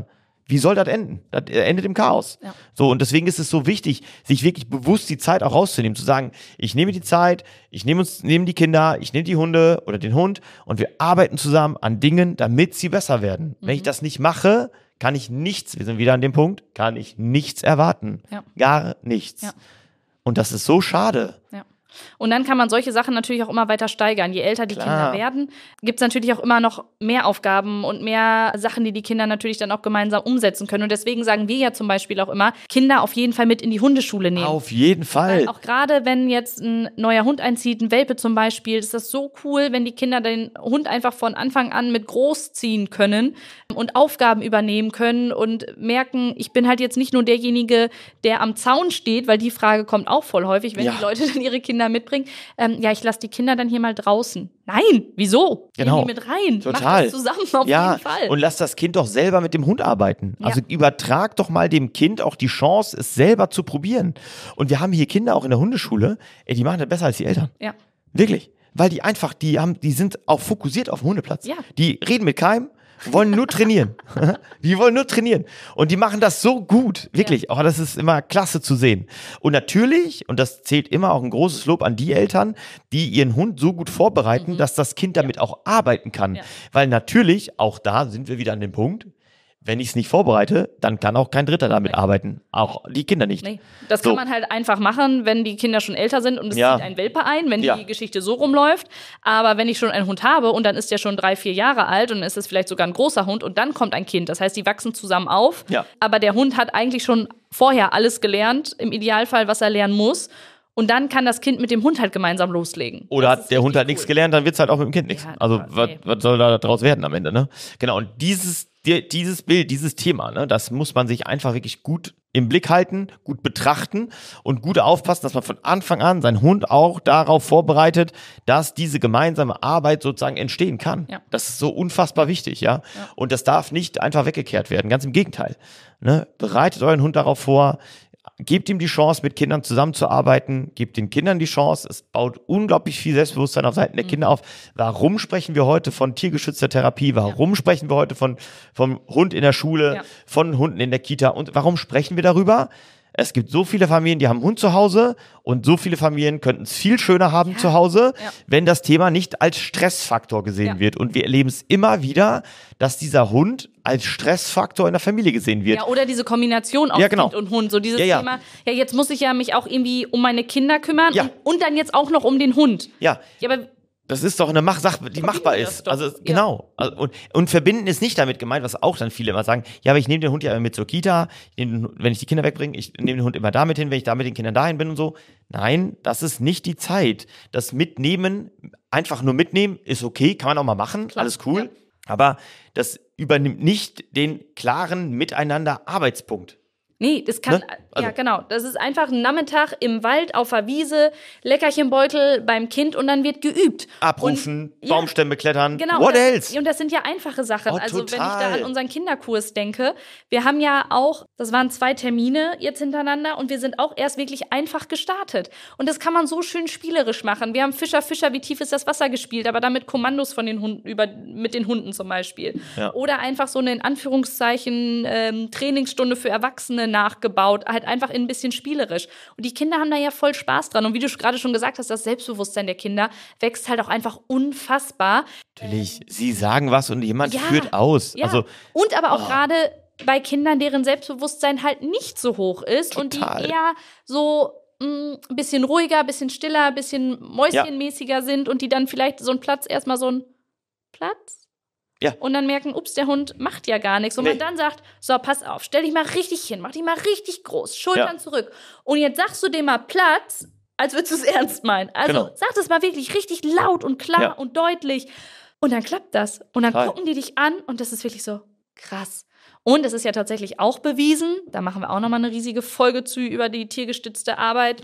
Wie soll das enden? Das endet im Chaos. Ja. So, und deswegen ist es so wichtig, sich wirklich bewusst die Zeit auch rauszunehmen, zu sagen, ich nehme die Zeit, ich nehme die Kinder, ich nehme die Hunde oder den Hund und wir arbeiten zusammen an Dingen, damit sie besser werden. Wenn ich das nicht mache, kann ich nichts, wir sind wieder an dem Punkt, kann ich nichts erwarten. Ja. Gar nichts. Ja. Und das ist so schade. Ja. Und dann kann man solche Sachen natürlich auch immer weiter steigern. Je älter die Kinder werden, gibt es natürlich auch immer noch mehr Aufgaben und mehr Sachen, die Kinder natürlich dann auch gemeinsam umsetzen können. Und deswegen sagen wir ja zum Beispiel auch immer, Kinder auf jeden Fall mit in die Hundeschule nehmen. Auf jeden Fall. Weil auch gerade, wenn jetzt ein neuer Hund einzieht, ein Welpe zum Beispiel, ist das so cool, wenn die Kinder den Hund einfach von Anfang an mit großziehen können und Aufgaben übernehmen können und merken, ich bin halt jetzt nicht nur derjenige, der am Zaun steht, weil die Frage kommt auch voll häufig, wenn die Leute dann ihre Kinder mitbringen. Ich lasse die Kinder dann hier mal draußen. Nein, wieso? Genau. Gehen die mit rein. Total. Mach das zusammen auf jeden Fall. Und lass das Kind doch selber mit dem Hund arbeiten. Ja. Also übertrag doch mal dem Kind auch die Chance, es selber zu probieren. Und wir haben hier Kinder auch in der Hundeschule, die machen das besser als die Eltern. Ja. Wirklich. Weil die einfach, die sind auch fokussiert auf dem Hundeplatz. Ja. Die reden mit keinem, wollen nur trainieren. Die wollen nur trainieren. Und die machen das so gut. Wirklich. Ja. Auch das ist immer klasse zu sehen. Und natürlich, und das zählt immer auch ein großes Lob an die Eltern, die ihren Hund so gut vorbereiten, dass das Kind damit auch arbeiten kann. Ja. Weil natürlich, auch da sind wir wieder an dem Punkt, wenn ich es nicht vorbereite, dann kann auch kein Dritter damit arbeiten. Auch die Kinder nicht. Nee, das kann man halt einfach machen, wenn die Kinder schon älter sind und es zieht ein Welpe ein, wenn die Geschichte so rumläuft. Aber wenn ich schon einen Hund habe und dann ist der schon 3, 4 Jahre alt und ist es vielleicht sogar ein großer Hund und dann kommt ein Kind. Das heißt, die wachsen zusammen auf. Ja. Aber der Hund hat eigentlich schon vorher alles gelernt, im Idealfall, was er lernen muss. Und dann kann das Kind mit dem Hund halt gemeinsam loslegen. Oder hat der Hund halt nichts gelernt, dann wird es halt auch mit dem Kind nichts. Ja, also was soll da draus werden am Ende, ne? Genau, und dieses Bild, dieses Thema, ne, das muss man sich einfach wirklich gut im Blick halten, gut betrachten und gut aufpassen, dass man von Anfang an seinen Hund auch darauf vorbereitet, dass diese gemeinsame Arbeit sozusagen entstehen kann. Ja. Das ist so unfassbar wichtig, ja. Und das darf nicht einfach weggekehrt werden, ganz im Gegenteil. Ne? Bereitet euren Hund darauf vor, gebt ihm die Chance, mit Kindern zusammenzuarbeiten, gebt den Kindern die Chance. Es baut unglaublich viel Selbstbewusstsein auf Seiten der Kinder auf. Warum sprechen wir heute von tiergeschützter Therapie? Warum sprechen wir heute vom Hund in der Schule, von Hunden in der Kita? Und warum sprechen wir darüber? Es gibt so viele Familien, die haben einen Hund zu Hause und so viele Familien könnten es viel schöner haben zu Hause, wenn das Thema nicht als Stressfaktor gesehen wird. Und wir erleben es immer wieder, dass dieser Hund als Stressfaktor in der Familie gesehen wird. Ja, oder diese Kombination aus Kind und Hund. So dieses Thema, jetzt muss ich ja mich auch irgendwie um meine Kinder kümmern und dann jetzt auch noch um den Hund. Ja, aber das ist doch eine Sache, die machbar ist. Also genau. Also, und verbinden ist nicht damit gemeint, was auch dann viele immer sagen, ja, aber ich nehme den Hund ja immer mit zur Kita, wenn ich die Kinder wegbringe, ich nehme den Hund immer damit hin, wenn ich da mit den Kindern dahin bin und so. Nein, das ist nicht die Zeit. Das Mitnehmen, einfach nur mitnehmen, ist okay, kann man auch mal machen, alles cool. Ja. Aber das übernimmt nicht den klaren Miteinander-Arbeitspunkt. Nee, das kann, ja genau, das ist einfach ein Nachmittag im Wald, auf der Wiese, Leckerchenbeutel beim Kind und dann wird geübt. Abrufen, Baumstämme klettern, genau, what else? Und das sind ja einfache Sachen. Also total. Wenn ich da an unseren Kinderkurs denke, wir haben ja auch, das waren 2 Termine jetzt hintereinander und wir sind auch erst wirklich einfach gestartet. Und das kann man so schön spielerisch machen. Wir haben Fischer, wie tief ist das Wasser gespielt, aber damit Kommandos von den Hunden, mit den Hunden zum Beispiel. Ja. Oder einfach so eine, in Anführungszeichen, Trainingsstunde für Erwachsene nachgebaut, halt einfach ein bisschen spielerisch. Und die Kinder haben da ja voll Spaß dran. Und wie du gerade schon gesagt hast, das Selbstbewusstsein der Kinder wächst halt auch einfach unfassbar. Natürlich, sie sagen was und jemand führt aus. Ja. Also, und aber auch gerade bei Kindern, deren Selbstbewusstsein halt nicht so hoch ist und die eher so ein bisschen ruhiger, ein bisschen stiller, ein bisschen mäuschenmäßiger sind und die dann vielleicht so einen Platz erstmal so einen Platz? Ja. Und dann merken, ups, der Hund macht ja gar nichts. Und man dann sagt, so, pass auf, stell dich mal richtig hin, mach dich mal richtig groß, Schultern zurück. Und jetzt sagst du dem mal Platz, als würdest du es ernst meinen. Also sag das mal wirklich richtig laut und klar und deutlich. Und dann klappt das. Und dann gucken die dich an und das ist wirklich so krass. Und es ist ja tatsächlich auch bewiesen, da machen wir auch nochmal eine riesige Folge zu über die tiergestützte Arbeit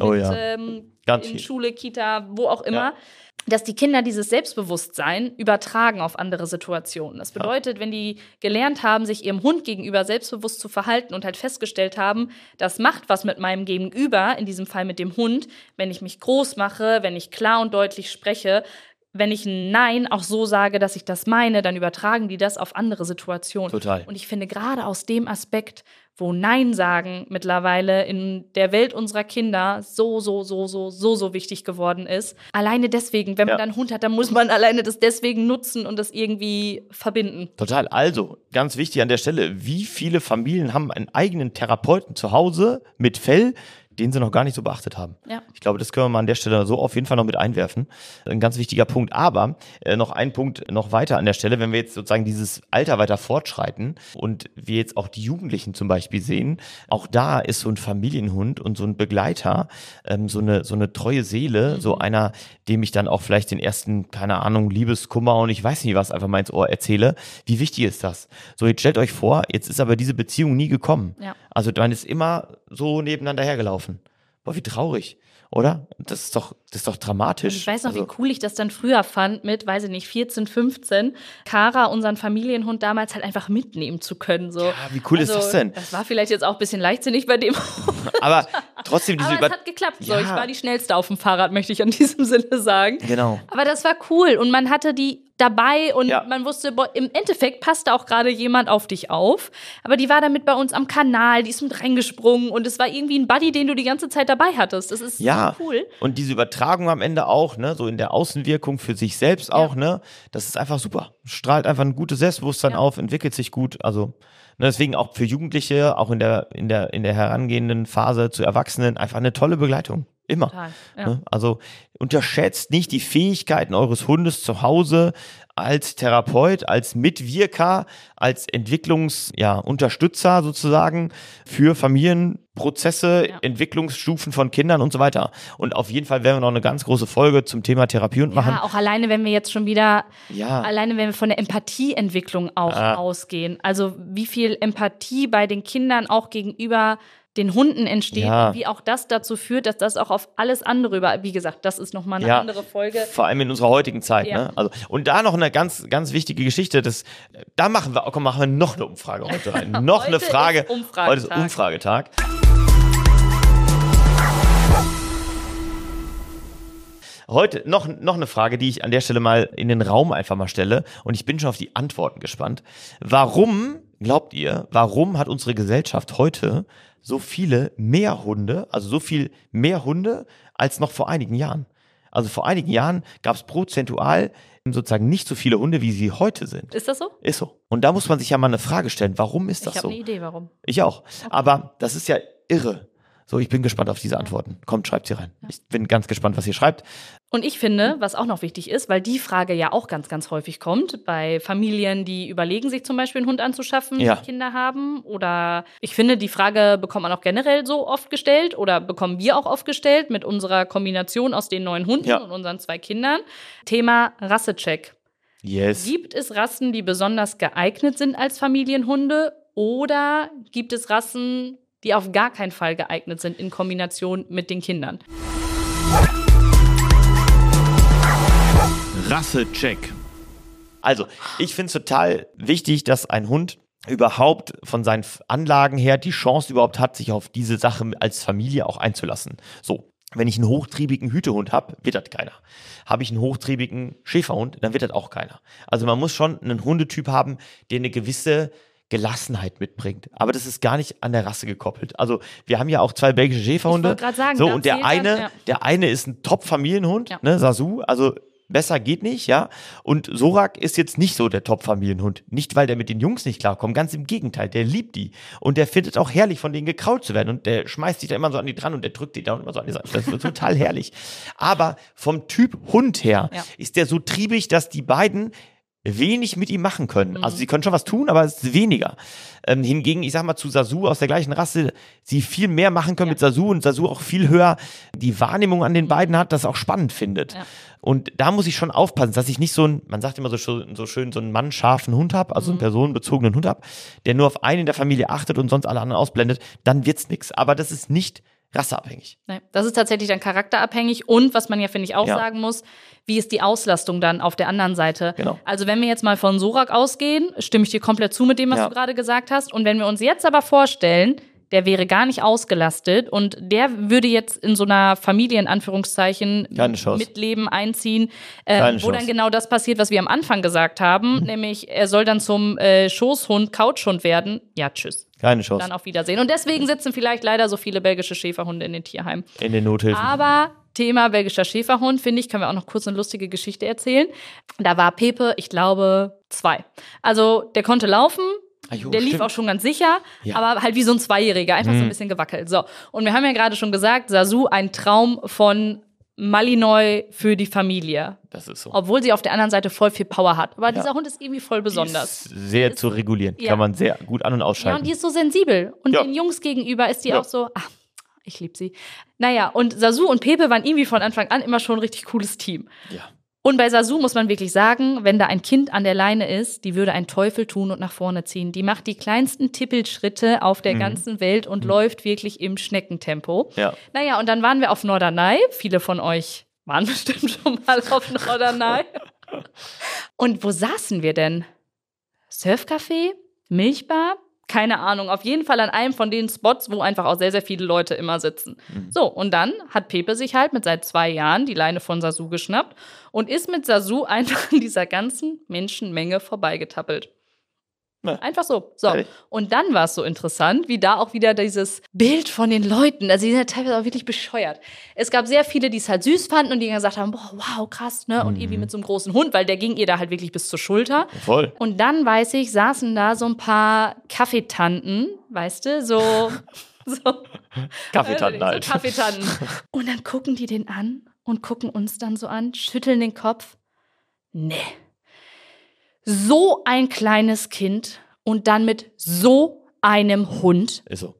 in Schule, Kita, wo auch immer, dass die Kinder dieses Selbstbewusstsein übertragen auf andere Situationen. Das bedeutet, wenn die gelernt haben, sich ihrem Hund gegenüber selbstbewusst zu verhalten und halt festgestellt haben, das macht was mit meinem Gegenüber, in diesem Fall mit dem Hund, wenn ich mich groß mache, wenn ich klar und deutlich spreche, wenn ich ein Nein auch so sage, dass ich das meine, dann übertragen die das auf andere Situationen. Total. Und ich finde gerade aus dem Aspekt, wo Nein sagen mittlerweile in der Welt unserer Kinder so wichtig geworden ist. Alleine deswegen, wenn man dann einen Hund hat, dann muss man alleine das deswegen nutzen und das irgendwie verbinden. Total. Also, ganz wichtig an der Stelle, wie viele Familien haben einen eigenen Therapeuten zu Hause mit Fell, den sie noch gar nicht so beachtet haben. Ja. Ich glaube, das können wir mal an der Stelle so auf jeden Fall noch mit einwerfen. Ein ganz wichtiger Punkt. Aber noch ein Punkt noch weiter an der Stelle, wenn wir jetzt sozusagen dieses Alter weiter fortschreiten und wir jetzt auch die Jugendlichen zum Beispiel sehen, auch da ist so ein Familienhund und so ein Begleiter so eine treue Seele, so einer, dem ich dann auch vielleicht den ersten, keine Ahnung, Liebeskummer und ich weiß nicht was, einfach mal ins Ohr erzähle. Wie wichtig ist das? So, jetzt stellt euch vor, jetzt ist aber diese Beziehung nie gekommen. Ja. Also man ist immer so nebeneinander hergelaufen. Boah, wie traurig, oder? Das ist doch dramatisch. Ich weiß noch, wie cool ich das dann früher fand mit, weiß ich nicht, 14, 15, Kara, unseren Familienhund damals halt einfach mitnehmen zu können. So. Ja, wie cool ist das denn? Das war vielleicht jetzt auch ein bisschen leichtsinnig bei dem. Aber trotzdem diese Aber es hat geklappt. Ja. So, ich war die Schnellste auf dem Fahrrad, möchte ich in diesem Sinne sagen. Genau. Aber das war cool und man hatte die dabei und Ja. man wusste, boah, im Endeffekt passte auch gerade jemand auf dich auf. Aber die war dann mit bei uns am Kanal, die ist mit reingesprungen und es war irgendwie ein Buddy, den du die ganze Zeit dabei hattest. Das ist so cool. Und diese Übertragung am Ende auch, ne, so in der Außenwirkung für sich selbst auch, ne, das ist einfach super. Strahlt einfach ein gutes Selbstbewusstsein auf, entwickelt sich gut, also ne, deswegen auch für Jugendliche, auch in der herangehenden Phase zu Erwachsenen, einfach eine tolle Begleitung. Immer. Total, ja. Ne? Also unterschätzt nicht die Fähigkeiten eures Hundes zu Hause als Therapeut, als Mitwirker, als Entwicklungsunterstützer sozusagen für Familienprozesse, Entwicklungsstufen von Kindern und so weiter. Und auf jeden Fall werden wir noch eine ganz große Folge zum Thema Therapiehund machen. Ja, auch alleine, wenn wir jetzt schon wieder, alleine wenn wir von der Empathieentwicklung auch ausgehen. Also wie viel Empathie bei den Kindern auch gegenüber den Hunden entsteht und wie auch das dazu führt, dass das auch auf alles andere wie gesagt, das ist nochmal eine andere Folge. Vor allem in unserer heutigen Zeit. Ja. Ne? Also, und da noch eine ganz, ganz wichtige Geschichte, da machen wir noch eine Umfrage heute rein. Noch eine Frage. Heute ist Umfragetag. Heute noch eine Frage, die ich an der Stelle mal in den Raum einfach mal stelle und ich bin schon auf die Antworten gespannt. Warum, glaubt ihr, hat unsere Gesellschaft heute so viel mehr Hunde als noch vor einigen Jahren? Also vor einigen Jahren gab es prozentual sozusagen nicht so viele Hunde, wie sie heute sind. Ist das so? Ist so. Und da muss man sich ja mal eine Frage stellen, warum ist das so? Ich habe eine Idee, warum. Ich auch. Okay. Aber das ist ja irre. So, ich bin gespannt auf diese Antworten. Kommt, schreibt sie rein. Ich bin ganz gespannt, was ihr schreibt. Und ich finde, was auch noch wichtig ist, weil die Frage ja auch ganz, ganz häufig kommt, bei Familien, die überlegen, sich zum Beispiel einen Hund anzuschaffen, die Kinder haben. Oder ich finde, die Frage bekommt man auch generell so oft gestellt oder bekommen wir auch oft gestellt mit unserer Kombination aus den 9 Hunden und unseren 2 Kindern. Thema Rassecheck. Yes. Gibt es Rassen, die besonders geeignet sind als Familienhunde? Oder gibt es Rassen, die auf gar keinen Fall geeignet sind in Kombination mit den Kindern? Rassecheck. Also, ich finde es total wichtig, dass ein Hund überhaupt von seinen Anlagen her die Chance überhaupt hat, sich auf diese Sache als Familie auch einzulassen. So, wenn ich einen hochtriebigen Hütehund habe, wird das keiner. Habe ich einen hochtriebigen Schäferhund, dann wird das auch keiner. Also man muss schon einen Hundetyp haben, der eine gewisse Gelassenheit mitbringt. Aber das ist gar nicht an der Rasse gekoppelt. Also wir haben ja auch 2 belgische Schäferhunde. Ich wollte gerade sagen, so, und der eine ist ein Top-Familienhund, ne, Sasu, also besser geht nicht, ja. Und Sorak ist jetzt nicht so der Top-Familienhund. Nicht, weil der mit den Jungs nicht klarkommt, ganz im Gegenteil, der liebt die. Und der findet auch herrlich, von denen gekrault zu werden. Und der schmeißt sich da immer so an die dran und der drückt die da immer so an die Seite. Das wird total herrlich. Aber vom Typ Hund her ist der so triebig, dass die beiden wenig mit ihm machen können. Also sie können schon was tun, aber es ist weniger. Hingegen, ich sag mal, zu Sasu aus der gleichen Rasse, sie viel mehr machen können mit Sasu und Sasu auch viel höher die Wahrnehmung an den beiden hat, das auch spannend findet. Ja. Und da muss ich schon aufpassen, dass ich nicht man sagt immer so schön, so einen mannscharfen Hund habe, also einen personenbezogenen Hund habe, der nur auf einen in der Familie achtet und sonst alle anderen ausblendet, dann wird's nichts. Aber das ist nicht rasseabhängig. Nee, das ist tatsächlich dann charakterabhängig und was man ja, finde ich, auch sagen muss, wie ist die Auslastung dann auf der anderen Seite? Genau. Also wenn wir jetzt mal von Sorak ausgehen, stimme ich dir komplett zu mit dem, was du gerade gesagt hast. Und wenn wir uns jetzt aber vorstellen, der wäre gar nicht ausgelastet und der würde jetzt in so einer Familie, in Anführungszeichen, mitleben, einziehen, wo dann genau das passiert, was wir am Anfang gesagt haben, nämlich er soll dann zum Schoßhund, Couchhund werden. Ja, tschüss. Keine Chance. Dann auf Wiedersehen. Und deswegen sitzen vielleicht leider so viele belgische Schäferhunde in den Tierheimen. In den Nothilfen. Aber Thema belgischer Schäferhund, finde ich, können wir auch noch kurz eine lustige Geschichte erzählen. Da war Pepe, ich glaube, 2. Also der konnte laufen, der lief auch schon ganz sicher, aber halt wie so ein Zweijähriger, einfach so ein bisschen gewackelt. So. Und wir haben ja gerade schon gesagt, Sasu, ein Traum von Malinois für die Familie. Das ist so. Obwohl sie auf der anderen Seite voll viel Power hat. Aber dieser Hund ist irgendwie voll besonders. Die ist sehr zu regulieren. Kann man sehr gut an- und ausschalten. Ja, und die ist so sensibel. Und den Jungs gegenüber ist die auch so, ich liebe sie. Naja, und Sasu und Pepe waren irgendwie von Anfang an immer schon ein richtig cooles Team. Ja. Und bei Sasu muss man wirklich sagen, wenn da ein Kind an der Leine ist, die würde einen Teufel tun und nach vorne ziehen. Die macht die kleinsten Tippelschritte auf der ganzen Welt und läuft wirklich im Schneckentempo. Ja. Naja, und dann waren wir auf Norderney. Viele von euch waren bestimmt schon mal auf Norderney. Und wo saßen wir denn? Surfcafé? Milchbar? Keine Ahnung, auf jeden Fall an einem von den Spots, wo einfach auch sehr, sehr viele Leute immer sitzen. So, und dann hat Pepe sich halt mit seit 2 Jahren die Leine von Sasu geschnappt und ist mit Sasu einfach in dieser ganzen Menschenmenge vorbeigetappelt. Einfach so. Und dann war es so interessant, wie da auch wieder dieses Bild von den Leuten, also die sind ja teilweise auch wirklich bescheuert. Es gab sehr viele, die es halt süß fanden und die gesagt haben, boah, wow, krass, ne? Und irgendwie mit so einem großen Hund, weil der ging ihr da halt wirklich bis zur Schulter. Voll. Und dann, weiß ich, saßen da so ein paar Kaffeetanten, weißt du, so Kaffeetanten halt. So Kaffeetanten. Und dann gucken die den an und gucken uns dann so an, schütteln den Kopf. Nee. So ein kleines Kind und dann mit so einem Hund. Ist so.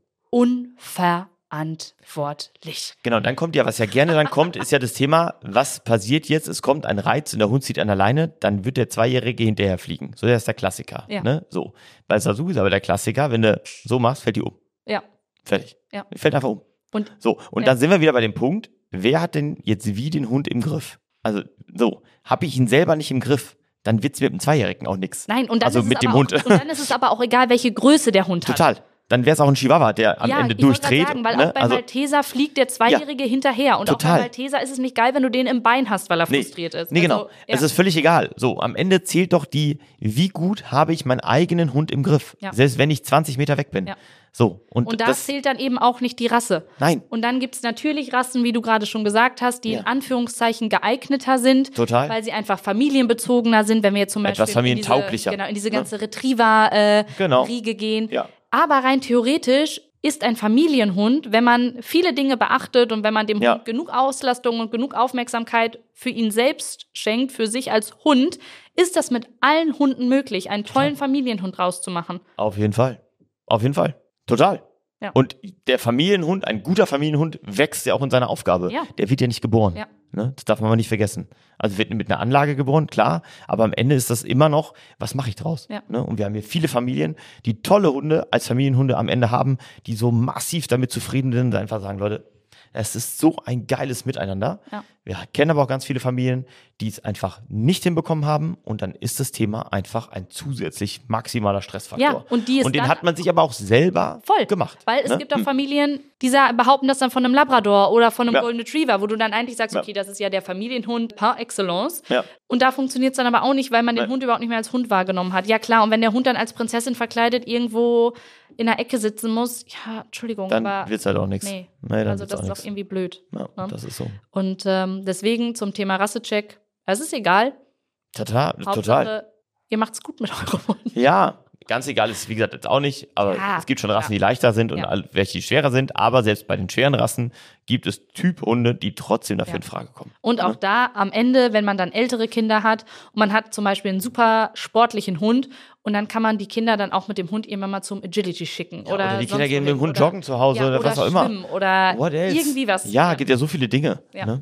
Unverantwortlich. Genau, dann kommt ja, was ja gerne dann kommt, ist ja das Thema, was passiert jetzt? Es kommt ein Reiz und der Hund zieht an der Leine, dann wird der Zweijährige hinterher fliegen. So, der ist der Klassiker. Ja. Ne? So. Bei Sasu ist aber der Klassiker, wenn du so machst, fällt die um. Ja. Fertig. Ja. Fällt einfach um. Und Dann sind wir wieder bei dem Punkt, wer hat denn jetzt wie den Hund im Griff? Also, so, habe ich ihn selber nicht im Griff, dann wird's mit dem Zweijährigen auch nichts. Nein, und dann also ist es mit dem aber Hund. Auch, und dann ist es aber auch egal, welche Größe der Hund hat. Total. Dann wäre es auch ein Chihuahua, der am Ende durchdreht. Ja, sagen, weil ne? auch beim Malteser fliegt der Zweijährige hinterher. Und total. auch beim Malteser ist es nicht geil, wenn du den im Bein hast, weil er frustriert ist. Nee, genau. Es ist völlig egal. So, am Ende zählt doch wie gut habe ich meinen eigenen Hund im Griff. Ja. Selbst wenn ich 20 Meter weg bin. Ja. So, und da zählt dann eben auch nicht die Rasse. Nein. Und dann gibt es natürlich Rassen, wie du gerade schon gesagt hast, die in Anführungszeichen geeigneter sind. Total. Weil sie einfach familienbezogener sind, wenn wir jetzt zum Beispiel etwas familientauglicher. in diese ganze Retriever-Riege gehen. Ja. Aber rein theoretisch ist ein Familienhund, wenn man viele Dinge beachtet und wenn man dem Hund genug Auslastung und genug Aufmerksamkeit für ihn selbst schenkt, für sich als Hund, ist das mit allen Hunden möglich, einen tollen Familienhund rauszumachen. Auf jeden Fall. Auf jeden Fall. Total. Ja. Und der Familienhund, ein guter Familienhund, wächst ja auch in seiner Aufgabe. Ja. Der wird ja nicht geboren. Ja. Ne? Das darf man mal nicht vergessen. Also wird mit einer Anlage geboren, klar, aber am Ende ist das immer noch, was mache ich draus? Ja. Ne? Und wir haben hier viele Familien, die tolle Hunde als Familienhunde am Ende haben, die so massiv damit zufrieden sind und einfach sagen, Leute, es ist so ein geiles Miteinander. Ja. Wir kennen aber auch ganz viele Familien, die es einfach nicht hinbekommen haben und dann ist das Thema einfach ein zusätzlich maximaler Stressfaktor. Ja, und den hat man sich aber auch selber gemacht. Weil es gibt auch Familien, die behaupten das dann von einem Labrador oder von einem Golden Retriever, wo du dann eigentlich sagst, okay, das ist ja der Familienhund par excellence. Ja. Und da funktioniert es dann aber auch nicht, weil man den Hund überhaupt nicht mehr als Hund wahrgenommen hat. Ja klar, und wenn der Hund dann als Prinzessin verkleidet irgendwo in der Ecke sitzen muss, ja, Entschuldigung, dann aber wird's halt auch nichts. Nee, dann also wird's das auch ist nix. doch irgendwie blöd. Ja, ne? das ist so. Und deswegen zum Thema Rassecheck, es ist egal. Total. Hauptsache, ihr macht's gut mit eurem Hund. Ja, ganz egal ist, wie gesagt, jetzt auch nicht, aber es gibt schon Rassen, die leichter sind und welche, die schwerer sind, aber selbst bei den schweren Rassen gibt es Typhunde, die trotzdem dafür in Frage kommen. Und auch da am Ende, wenn man dann ältere Kinder hat und man hat zum Beispiel einen super sportlichen Hund und dann kann man die Kinder dann auch mit dem Hund irgendwann mal zum Agility schicken. Ja, oder die Kinder gehen mit dem Hund joggen zu Hause oder was auch immer. Oder irgendwie was. Ja, gibt ja so viele Dinge. Ne?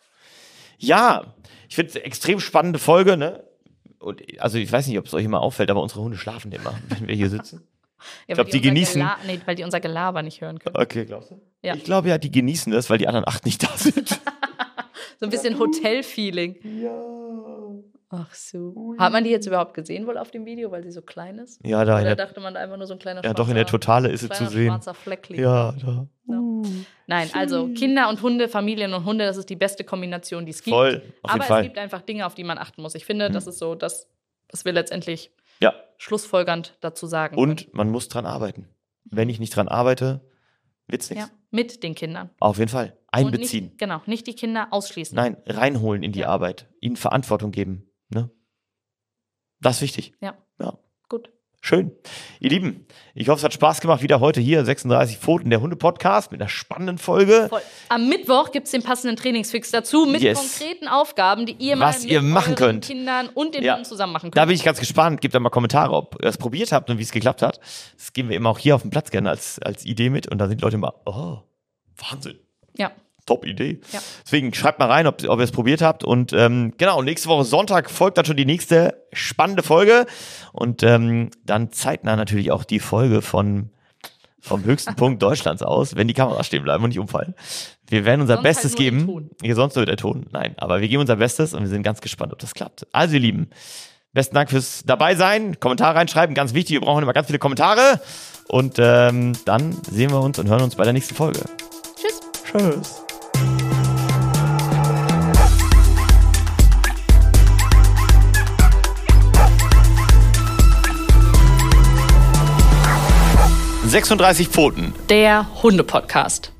Ja, ich finde es eine extrem spannende Folge, ne? Und also ich weiß nicht, ob es euch immer auffällt, aber unsere Hunde schlafen immer, wenn wir hier sitzen. Ich glaube, die genießen. Weil die unser Gelaber nicht hören können. Okay, glaubst du? Ja. Ich glaube ja, die genießen das, weil die anderen 8 nicht da sind. So ein bisschen Hotel-Feeling. Ja. Ach so. Hat man die jetzt überhaupt gesehen wohl auf dem Video, weil sie so klein ist? Ja, da. Oder dachte man da einfach nur so ein kleiner Ja, doch, in der Totale ist sie zu sehen. Schwarzer Fleck liegt. Ja, da. No. Nein, also Kinder und Hunde, Familien und Hunde, das ist die beste Kombination, die es gibt. Voll, auf jeden Aber Fall. es gibt einfach Dinge, auf die man achten muss. Ich finde, das ist so das, was wir letztendlich Ja. schlussfolgernd dazu sagen Und können. man muss dran arbeiten. Wenn ich nicht dran arbeite, wird's nichts. Ja, mit den Kindern. Auf jeden Fall. Einbeziehen. Und nicht die Kinder ausschließen. Nein, reinholen in die Arbeit. Ihnen Verantwortung geben. Ne? Das ist wichtig. Ja. Gut. Schön. Ihr Lieben, ich hoffe, es hat Spaß gemacht. Wieder heute hier 36 Pfoten, der Hunde-Podcast mit einer spannenden Folge. Voll. Am Mittwoch gibt es den passenden Trainingsfix dazu mit konkreten Aufgaben, die ihr Was ihr machen könnt. Kindern und den Hunden zusammen machen könnt. Da bin ich ganz gespannt. Gebt da mal Kommentare, ob ihr es probiert habt und wie es geklappt hat. Das geben wir immer auch hier auf dem Platz gerne als Idee mit. Und da sind die Leute immer, oh, Wahnsinn. Ja. Top-Idee. Ja. Deswegen schreibt mal rein, ob ihr es probiert habt. Und genau, nächste Woche Sonntag folgt dann schon die nächste spannende Folge. Und dann zeitnah natürlich auch die Folge vom höchsten Punkt Deutschlands aus, wenn die Kameras stehen bleiben und nicht umfallen. Wir werden unser Bestes geben. Hier sonst nur der Ton. Nein, aber wir geben unser Bestes und wir sind ganz gespannt, ob das klappt. Also ihr Lieben, besten Dank fürs dabei sein. Kommentare reinschreiben, ganz wichtig. Wir brauchen immer ganz viele Kommentare. Und dann sehen wir uns und hören uns bei der nächsten Folge. Tschüss. Tschüss. »36 Pfoten«. Der Hunde-Podcast.